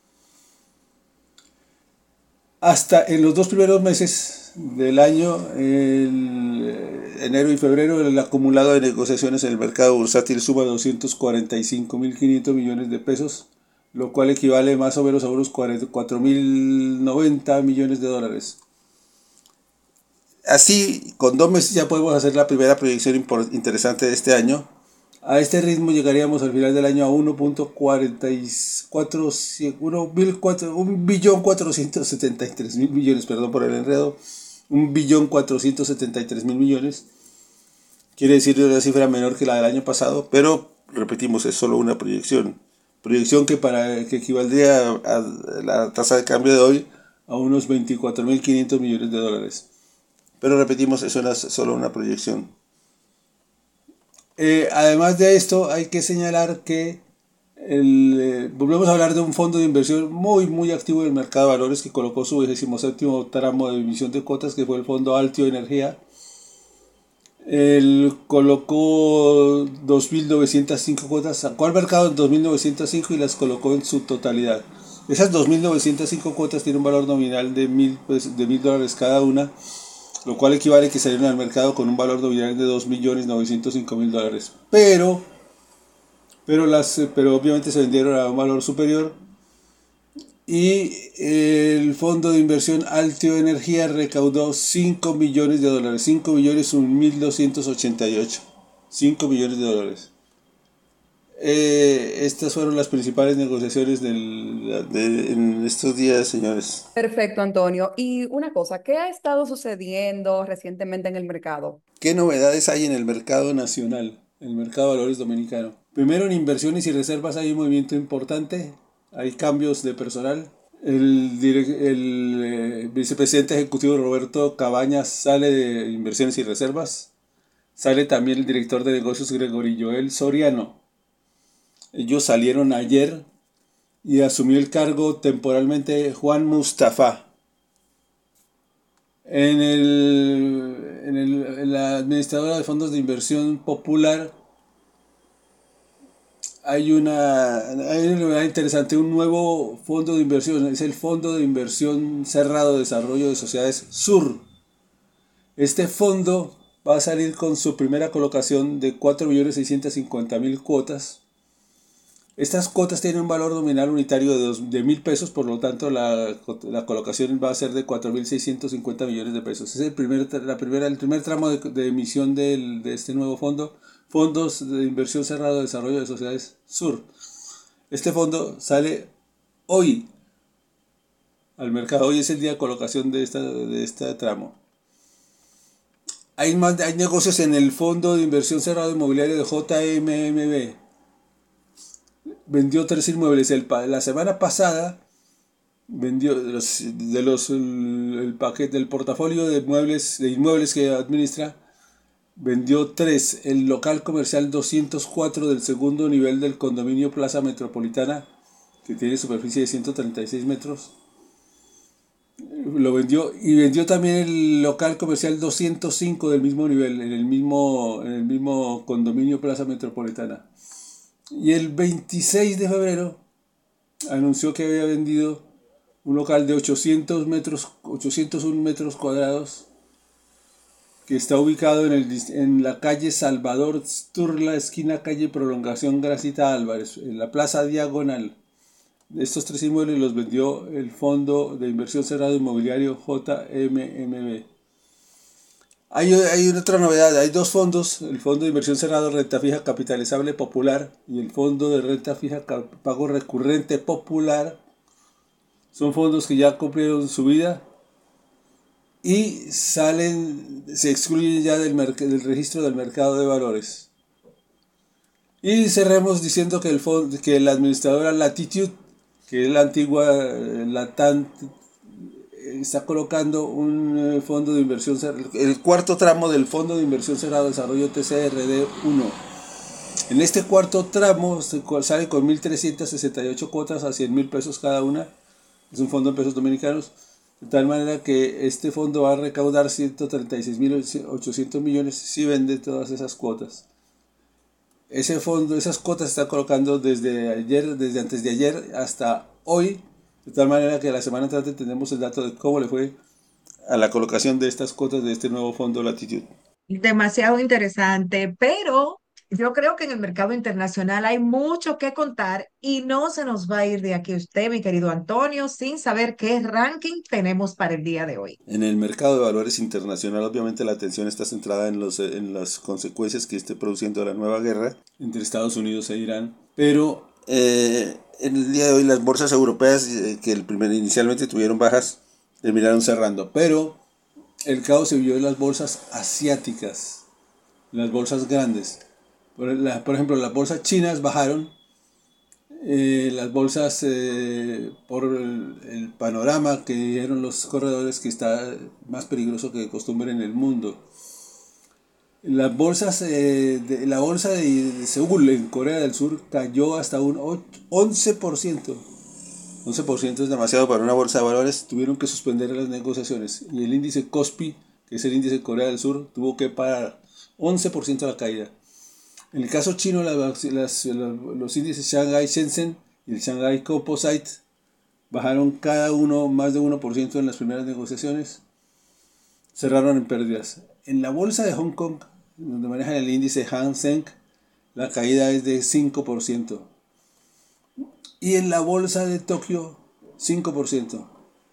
Hasta en los dos primeros meses del año, el enero y febrero, el acumulado de negociaciones en el mercado bursátil suma doscientos cuarenta y cinco mil quinientos millones de pesos, lo cual equivale más o menos a unos cuatro mil noventa millones de dólares. Así, con dos meses ya podemos hacer la primera proyección interesante de este año. A este ritmo llegaríamos al final del año a uno billón cuatrocientos setenta y tres mil millones, perdón por el enredo, un billón cuatrocientos setenta y tres mil millones. Quiere decir una cifra menor que la del año pasado, pero repetimos, es solo una proyección. Proyección que, para, que equivaldría a, a la tasa de cambio de hoy a unos veinticuatro mil quinientos millones de dólares. Pero repetimos, eso es solo una proyección. Eh, además de esto, hay que señalar que el, eh, volvemos a hablar de un fondo de inversión muy muy activo en el mercado de valores que colocó su vigésimo séptimo tramo de emisión de cuotas, que fue el fondo Altio Energía. Él colocó dos mil novecientas cinco cuotas, sacó al mercado en dos mil novecientas cinco y las colocó en su totalidad. Esas dos mil novecientas cinco cuotas tienen un valor nominal de mil pues, de mil dólares cada una, lo cual equivale a que salieron al mercado con un valor nominal de dos millones novecientos cinco mil dólares. Pero, pero, las, pero obviamente se vendieron a un valor superior Y el fondo de inversión Altio Energía recaudó cinco millones de dólares. cinco millones mil doscientos ochenta y ocho. cinco millones de dólares. Eh, estas fueron las principales negociaciones del, de, en estos días, señores. Perfecto, Antonio. Y una cosa, ¿qué ha estado sucediendo recientemente en el mercado? ¿Qué novedades hay en el mercado nacional, en el mercado de valores dominicano? Primero, en inversiones y reservas hay un movimiento importante, hay cambios de personal. El, el eh, vicepresidente ejecutivo Roberto Cabañas sale de inversiones y reservas. Sale también el director de negocios Gregory Joel Soriano. Ellos salieron ayer y asumió el cargo temporalmente Juan Mustafa. En, el, en, el, en la administradora de fondos de inversión popular hay una, hay una novedad interesante, un nuevo fondo de inversión, es el Fondo de Inversión Cerrado de Desarrollo de Sociedades Sur. Este fondo va a salir con su primera colocación de cuatro millones seiscientos cincuenta mil cuotas. Estas cuotas tienen un valor nominal unitario de, dos, de mil pesos, por lo tanto la, la colocación va a ser de cuatro mil seiscientos cincuenta millones de pesos. Es el primer, la primera, el primer tramo de, de emisión del, de este nuevo fondo, Fondos de Inversión Cerrado de Desarrollo de Sociedades Sur. Este fondo sale hoy al mercado, hoy es el día de colocación de, esta, de este tramo. Hay, más, hay negocios en el Fondo de Inversión Cerrado Inmobiliario de J M M B. Vendió tres inmuebles. El, la semana pasada vendió de los, de los el, el paquete del portafolio de muebles, de inmuebles que administra, vendió tres. El local comercial doscientos cuatro del segundo nivel del condominio Plaza Metropolitana, que tiene superficie de ciento treinta y seis metros, lo vendió, y vendió también el local comercial doscientos cinco del mismo nivel, en el mismo, en el mismo condominio Plaza Metropolitana. Y el veintiséis de febrero anunció que había vendido un local de ochocientos metros, ochocientos uno metros cuadrados, que está ubicado en, el, en la calle Salvador Sturla, esquina calle Prolongación Gracita Álvarez, en la Plaza Diagonal. Estos tres inmuebles los vendió el Fondo de Inversión Cerrado Inmobiliario J M M B. Hay, hay otra novedad, hay dos fondos, el Fondo de Inversión Cerrado Renta Fija Capitalizable Popular y el Fondo de Renta Fija Pago Recurrente Popular. Son fondos que ya cumplieron su vida y salen, se excluyen ya del, del registro del mercado de valores. Y cerremos diciendo que, el fondo, que la administradora Latitude, que es la antigua Latam, está colocando un fondo de inversión, el cuarto tramo del Fondo de Inversión Cerrado de Desarrollo T C R D uno. En este cuarto tramo sale con mil trescientas sesenta y ocho cuotas a cien mil pesos cada una. Es un fondo en pesos dominicanos, de tal manera que este fondo va a recaudar ciento treinta y seis mil ochocientos millones si vende todas esas cuotas. Ese fondo, esas cuotas se están colocando desde ayer, desde antes de ayer hasta hoy, de tal manera que la semana entrante tenemos el dato de cómo le fue a la colocación de estas cuotas de este nuevo fondo Latitud. Demasiado interesante, pero yo creo que en el mercado internacional hay mucho que contar y no se nos va a ir de aquí usted, mi querido Antonio, sin saber qué ranking tenemos para el día de hoy. En el mercado de valores internacional, obviamente la atención está centrada en, los, en las consecuencias que esté produciendo la nueva guerra entre Estados Unidos e Irán, pero eh, en el día de hoy las bolsas europeas, eh, que el primer, inicialmente tuvieron bajas, terminaron cerrando, pero el caos se vio en las bolsas asiáticas, las bolsas grandes. Por, la, por ejemplo, las bolsas chinas bajaron, eh, las bolsas eh, por el, el panorama que dijeron los corredores que está más peligroso que de costumbre en el mundo. Las bolsas, eh, de, la bolsa de, de Seúl en Corea del Sur cayó hasta un once por ciento. once por ciento es demasiado para una bolsa de valores, tuvieron que suspender las negociaciones. Y el índice Kospi, que es el índice de Corea del Sur, tuvo que parar once por ciento de la caída. En el caso chino, las, las, los índices Shanghai Shenzhen y el Shanghai Composite bajaron cada uno más de uno por ciento en las primeras negociaciones, cerraron en pérdidas. En la bolsa de Hong Kong, donde manejan el índice Hang Seng, la caída es de cinco por ciento. Y en la bolsa de Tokio, cinco por ciento.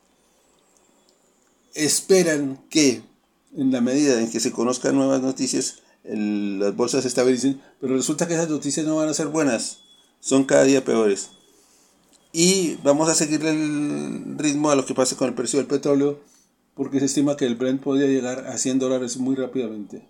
Esperan que en la medida en que se conozcan nuevas noticias, el, las bolsas se estabilicen, pero resulta que esas noticias no van a ser buenas, son cada día peores. Y vamos a seguir el ritmo a lo que pase con el precio del petróleo, porque se estima que el Brent podría llegar a cien dólares muy rápidamente.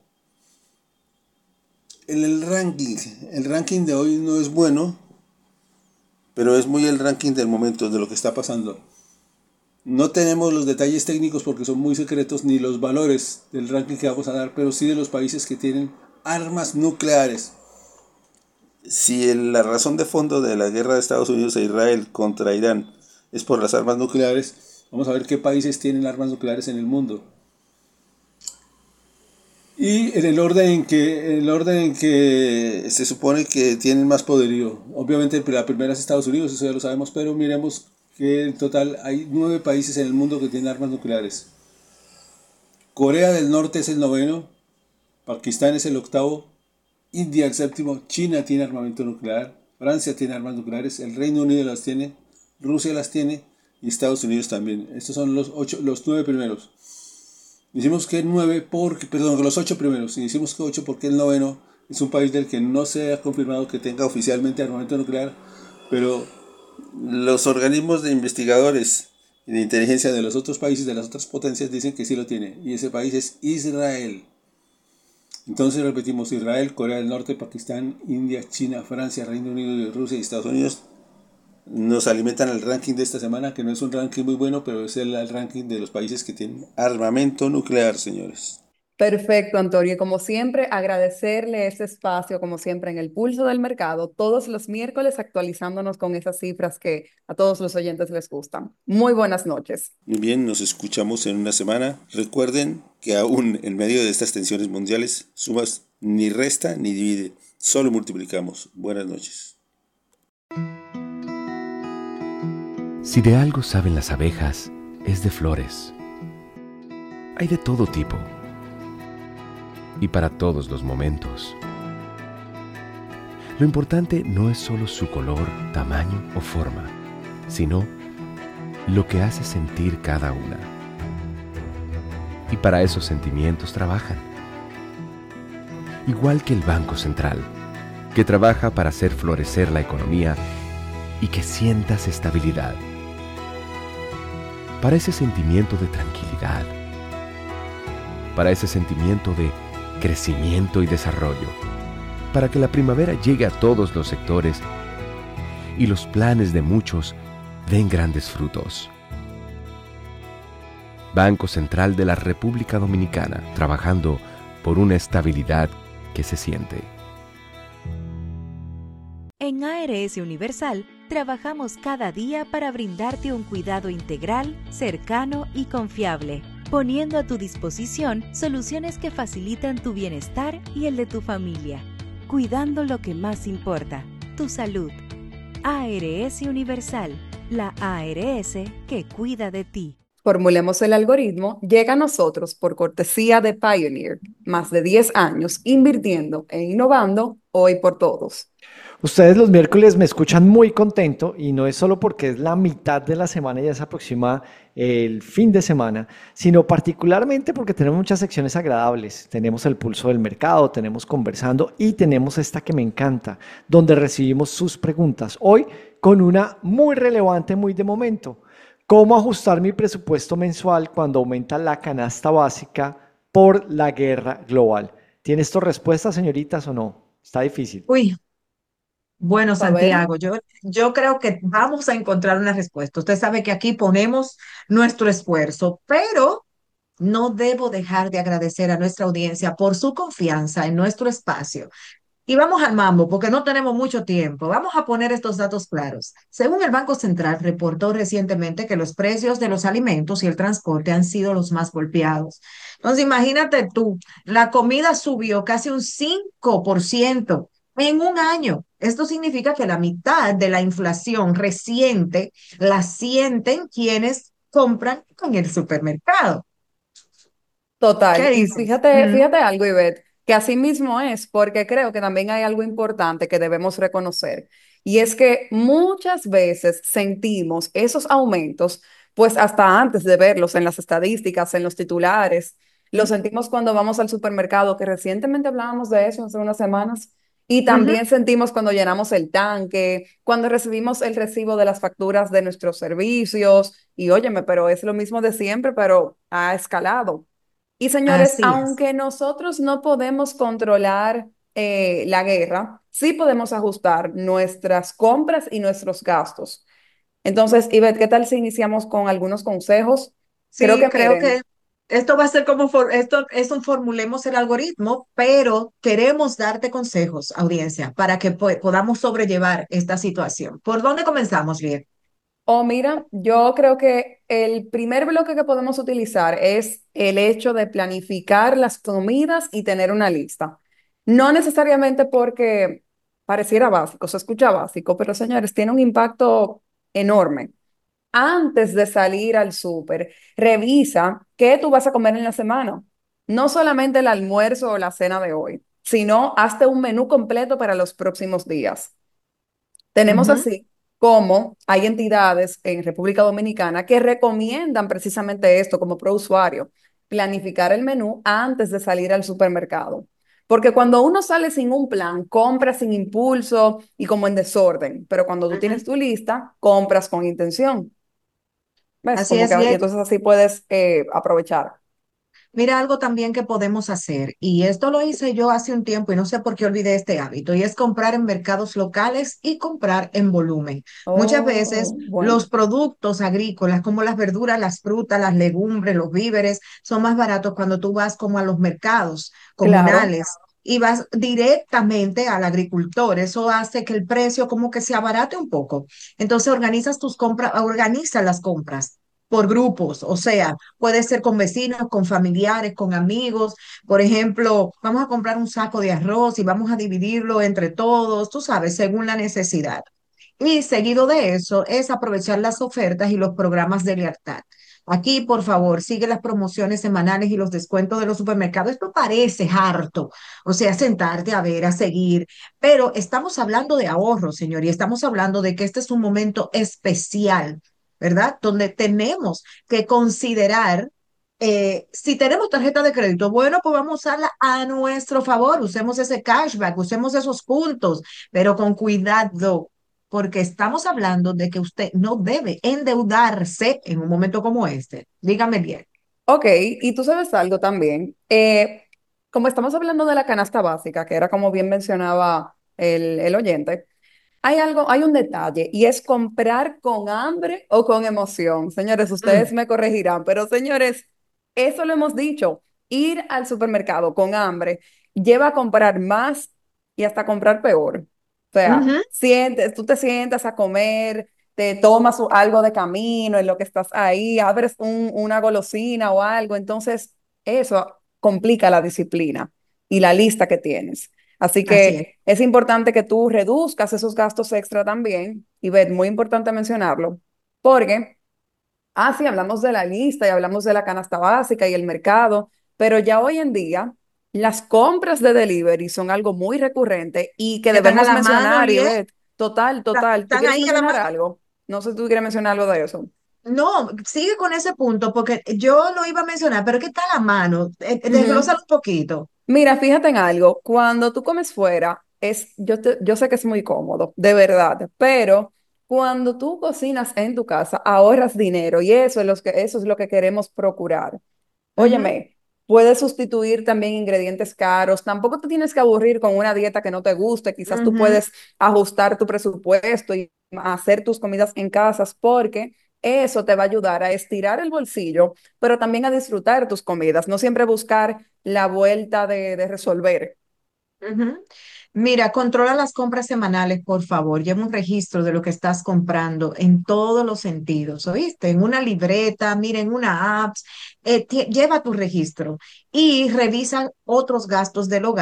En el ranking, el ranking de hoy no es bueno, pero es muy el ranking del momento, de lo que está pasando. No tenemos los detalles técnicos porque son muy secretos, ni los valores del ranking que vamos a dar, pero sí de los países que tienen armas nucleares. Si el, la razón de fondo de la guerra de Estados Unidos e Israel contra Irán es por las armas nucleares, vamos a ver qué países tienen armas nucleares en el mundo. Y en el orden en que, en el orden en que se supone que tienen más poderío. Obviamente la primera es Estados Unidos, eso ya lo sabemos, pero miremos que en total hay nueve países en el mundo que tienen armas nucleares. Corea del Norte es el noveno, Pakistán es el octavo, India el séptimo, China tiene armamento nuclear, Francia tiene armas nucleares, el Reino Unido las tiene, Rusia las tiene y Estados Unidos también. Estos son los ocho, los nueve primeros. Decimos que nueve porque, perdón, los ocho primeros, y decimos que ocho porque el noveno es un país del que no se ha confirmado que tenga oficialmente armamento nuclear, pero los organismos de investigadores y de inteligencia de los otros países, de las otras potencias, dicen que sí lo tiene, y ese país es Israel. Entonces repetimos: Israel, Corea del Norte, Pakistán, India, China, Francia, Reino Unido, Rusia y Estados Unidos nos alimentan el ranking de esta semana, que no es un ranking muy bueno, pero es el, el ranking de los países que tienen armamento nuclear, señores. Perfecto, Antonio. Como siempre, agradecerle ese espacio, como siempre, en el pulso del mercado, todos los miércoles actualizándonos con esas cifras que a todos los oyentes les gustan. Muy buenas noches. Muy bien, nos escuchamos en una semana. Recuerden que aún en medio de estas tensiones mundiales, sumas ni resta ni divide, solo multiplicamos. Buenas noches. Si de algo saben las abejas, es de flores. Hay de todo tipo y para todos los momentos. Lo importante no es solo su color, tamaño o forma, sino lo que hace sentir cada una. Y para esos sentimientos trabajan. Igual que el Banco Central, que trabaja para hacer florecer la economía y que sientas estabilidad. Para ese sentimiento de tranquilidad, para ese sentimiento de crecimiento y desarrollo, para que la primavera llegue a todos los sectores y los planes de muchos den grandes frutos. Banco Central de la República Dominicana, trabajando por una estabilidad que se siente. En A R S Universal, trabajamos cada día para brindarte un cuidado integral, cercano y confiable, poniendo a tu disposición soluciones que facilitan tu bienestar y el de tu familia, cuidando lo que más importa, tu salud. A R S Universal, la A R S que cuida de ti. Formulemos el algoritmo, llega a nosotros por cortesía de Pioneer, más de diez años invirtiendo e innovando, hoy por todos. Ustedes los miércoles me escuchan muy contento y no es solo porque es la mitad de la semana y ya se aproxima el fin de semana, sino particularmente porque tenemos muchas secciones agradables. Tenemos el pulso del mercado, tenemos conversando y tenemos esta que me encanta, donde recibimos sus preguntas. Hoy con una muy relevante, muy de momento. ¿Cómo ajustar mi presupuesto mensual cuando aumenta la canasta básica por la guerra global? ¿Tiene esto respuesta, señoritas, o no? Está difícil. Uy. Bueno, A ver. Santiago, yo, yo creo que vamos a encontrar una respuesta. Usted sabe que aquí ponemos nuestro esfuerzo, pero no debo dejar de agradecer a nuestra audiencia por su confianza en nuestro espacio. Y vamos al mambo, porque no tenemos mucho tiempo. Vamos a poner estos datos claros. Según el Banco Central, reportó recientemente que los precios de los alimentos y el transporte han sido los más golpeados. Entonces, imagínate tú, la comida subió casi un cinco por ciento en un año. Esto significa que la mitad de la inflación reciente la sienten quienes compran en el supermercado. Total. ¿Qué Y dices? fíjate, Mm. fíjate algo, Ivette, que así mismo es, porque creo que también hay algo importante que debemos reconocer, Y es que muchas veces sentimos esos aumentos, pues hasta antes de verlos en las estadísticas, en los titulares, lo sentimos cuando vamos al supermercado, que recientemente hablábamos de eso hace unas semanas, y Ujú. también sentimos cuando llenamos el tanque, cuando recibimos el recibo de las facturas de nuestros servicios, y óyeme, pero es lo mismo de siempre, pero ha escalado. Y señores, Así es. aunque nosotros no podemos controlar eh, la guerra, sí podemos ajustar nuestras compras y nuestros gastos. Entonces, Ivette, ¿qué tal si iniciamos con algunos consejos? Creo Sí, que creo que miren, esto va a ser como, for- esto es un formulemos el algoritmo, pero queremos darte consejos, audiencia, para que po- podamos sobrellevar esta situación. ¿Por dónde comenzamos, bien? o mira, yo creo que el primer bloque que podemos utilizar es el hecho de planificar las comidas y tener una lista. No necesariamente porque pareciera básico, se escucha básico, pero señores, tiene un impacto enorme. Antes de salir al súper, revisa qué tú vas a comer en la semana. No solamente el almuerzo o la cena de hoy, sino hazte un menú completo para los próximos días. Tenemos Ujú. así como hay entidades en República Dominicana que recomiendan precisamente esto como pro usuario, planificar el menú antes de salir al supermercado. Porque cuando uno sale sin un plan, compra sin impulso y como en desorden, pero cuando tú Ujú. tienes tu lista, compras con intención. ¿Ves? Así Como que es, y bien. entonces así puedes eh, aprovechar. Mira algo también que podemos hacer, y esto lo hice yo hace un tiempo y no sé por qué olvidé este hábito, y es comprar en mercados locales y comprar en volumen. Muchas veces Oh, bueno, los productos agrícolas, como las verduras, las frutas, las legumbres, los víveres, son más baratos cuando tú vas como a los mercados claro. comunales y vas directamente al agricultor. Eso hace que el precio como que se abarate un poco. Entonces organizas tus compras, organiza las compras por grupos, o sea, puede ser con vecinos, con familiares, con amigos. Por ejemplo, vamos a comprar un saco de arroz y vamos a dividirlo entre todos, tú sabes, según la necesidad. Y seguido de eso es aprovechar las ofertas y los programas de lealtad. Aquí, por favor, sigue las promociones semanales y los descuentos de los supermercados. Esto parece harto, o sea, sentarte a ver, a seguir, pero estamos hablando de ahorro, señor, y estamos hablando de que este es un momento especial, ¿verdad? Donde tenemos que considerar, eh, si tenemos tarjeta de crédito, bueno, pues vamos a usarla a nuestro favor, usemos ese cashback, usemos esos puntos, pero con cuidado, porque estamos hablando de que usted no debe endeudarse en un momento como este. Dígame bien. Ok, y tú sabes algo también. Eh, como estamos hablando de la canasta básica, que era como bien mencionaba el, el oyente, hay algo, hay un detalle y es comprar con hambre o con emoción. Señores, ustedes Mm, me corregirán, pero señores, eso lo hemos dicho. Ir al supermercado con hambre lleva a comprar más y hasta comprar peor. O sea, ujú. sientes, tú te sientas a comer, te tomas u- algo de camino en lo que estás ahí, abres un- una golosina o algo, entonces eso complica la disciplina y la lista que tienes. Así Así es. que es importante que tú reduzcas esos gastos extra también, y ve, muy importante mencionarlo, porque, ah, sí, hablamos de la lista y hablamos de la canasta básica y el mercado, pero ya hoy en día las compras de delivery son algo muy recurrente y que Están a debemos la mano, mencionar, Liet. Ivette. Total, Ta- total. ¿Tú Están quieres ahí a la mencionar mano. algo? No sé si tú quieres mencionar algo de eso. No, sigue con ese punto, porque yo lo iba a mencionar, pero ¿qué está a la mano? Eh, eh, Ujú. Desglósalo un poquito. Mira, fíjate en algo, cuando tú comes fuera, es, yo, te- yo sé que es muy cómodo, de verdad, pero cuando tú cocinas en tu casa, ahorras dinero y eso es, los que, eso es lo que queremos procurar. Ujú, Óyeme, puedes sustituir también ingredientes caros, tampoco te tienes que aburrir con una dieta que no te guste, quizás tú ujú. puedes ajustar tu presupuesto y hacer tus comidas en casas porque eso te va a ayudar a estirar el bolsillo, pero también a disfrutar tus comidas, no siempre buscar la vuelta de, de resolver. Ujú. Mira, controla las compras semanales, por favor. Lleva un registro de lo que estás comprando en todos los sentidos, ¿oíste? En una libreta, mira, en una app, eh, tie- lleva tu registro y revisa otros gastos del hogar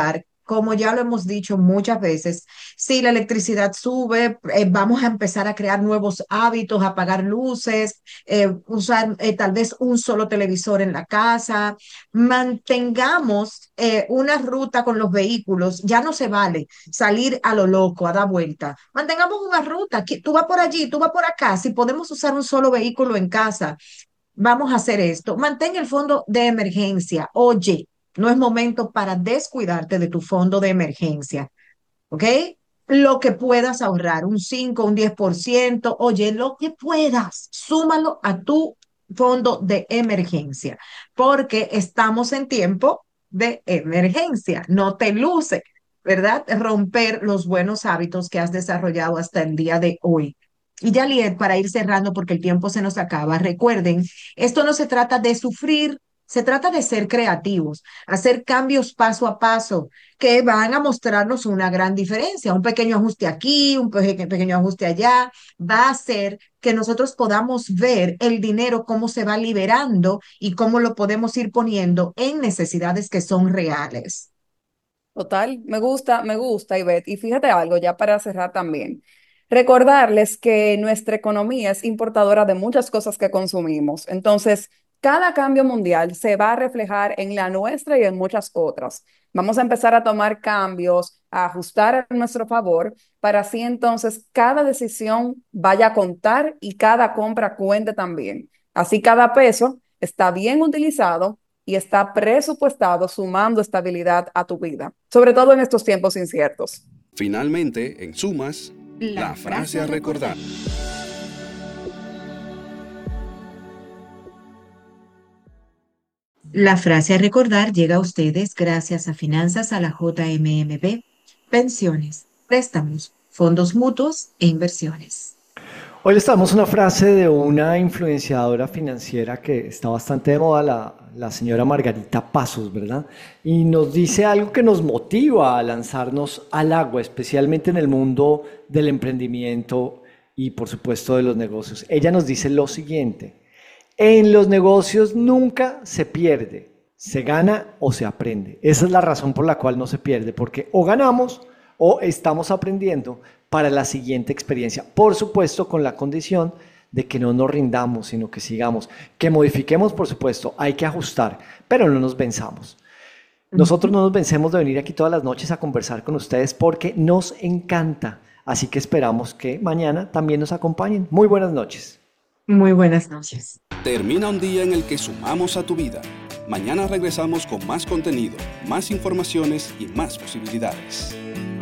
como ya lo hemos dicho muchas veces, si la electricidad sube, eh, vamos a empezar a crear nuevos hábitos, apagar luces, eh, usar eh, tal vez un solo televisor en la casa. Mantengamos eh, una ruta con los vehículos. Ya no se vale salir a lo loco, a dar vuelta. Mantengamos una ruta. Que tú vas por allí, tú vas por acá. Si podemos usar un solo vehículo en casa, vamos a hacer esto. Mantén el fondo de emergencia. Oye, no es momento para descuidarte de tu fondo de emergencia, ¿ok? Lo que puedas ahorrar, un cinco, un diez por ciento, oye, lo que puedas, súmalo a tu fondo de emergencia, porque estamos en tiempo de emergencia. No te luce, ¿verdad? Romper los buenos hábitos que has desarrollado hasta el día de hoy. Y ya, Liet, para ir cerrando, porque el tiempo se nos acaba, recuerden, esto no se trata de sufrir, se trata de ser creativos, hacer cambios paso a paso que van a mostrarnos una gran diferencia. Un pequeño ajuste aquí, un peque- pequeño ajuste allá, va a hacer que nosotros podamos ver el dinero, cómo se va liberando y cómo lo podemos ir poniendo en necesidades que son reales. Total, me gusta, me gusta, Ivette. Y fíjate algo, ya para cerrar también. Recordarles que nuestra economía es importadora de muchas cosas que consumimos. Entonces, cada cambio mundial se va a reflejar en la nuestra y en muchas otras. Vamos a empezar a tomar cambios, a ajustar a nuestro favor, para así entonces cada decisión vaya a contar y cada compra cuente también. Así cada peso está bien utilizado y está presupuestado, sumando estabilidad a tu vida, sobre todo en estos tiempos inciertos. Finalmente, en sumas, la, la frase a recordar. La frase a recordar llega a ustedes gracias a Finanzas a la J M M B, pensiones, préstamos, fondos mutuos e inversiones. Hoy les traemos una frase de una influenciadora financiera que está bastante de moda, la, la señora Margarita Pasos, ¿verdad? Y nos dice algo que nos motiva a lanzarnos al agua, especialmente en el mundo del emprendimiento y por supuesto de los negocios. Ella nos dice lo siguiente: en los negocios nunca se pierde, se gana o se aprende. Esa es la razón por la cual no se pierde, porque o ganamos o estamos aprendiendo para la siguiente experiencia. Por supuesto, con la condición de que no nos rindamos, sino que sigamos, que modifiquemos, por supuesto, hay que ajustar, pero no nos venzamos. Nosotros no nos vencemos de venir aquí todas las noches a conversar con ustedes porque nos encanta. Así que esperamos que mañana también nos acompañen. Muy buenas noches. Muy buenas noches. Termina un día en el que sumamos a tu vida. Mañana regresamos con más contenido, más informaciones y más posibilidades.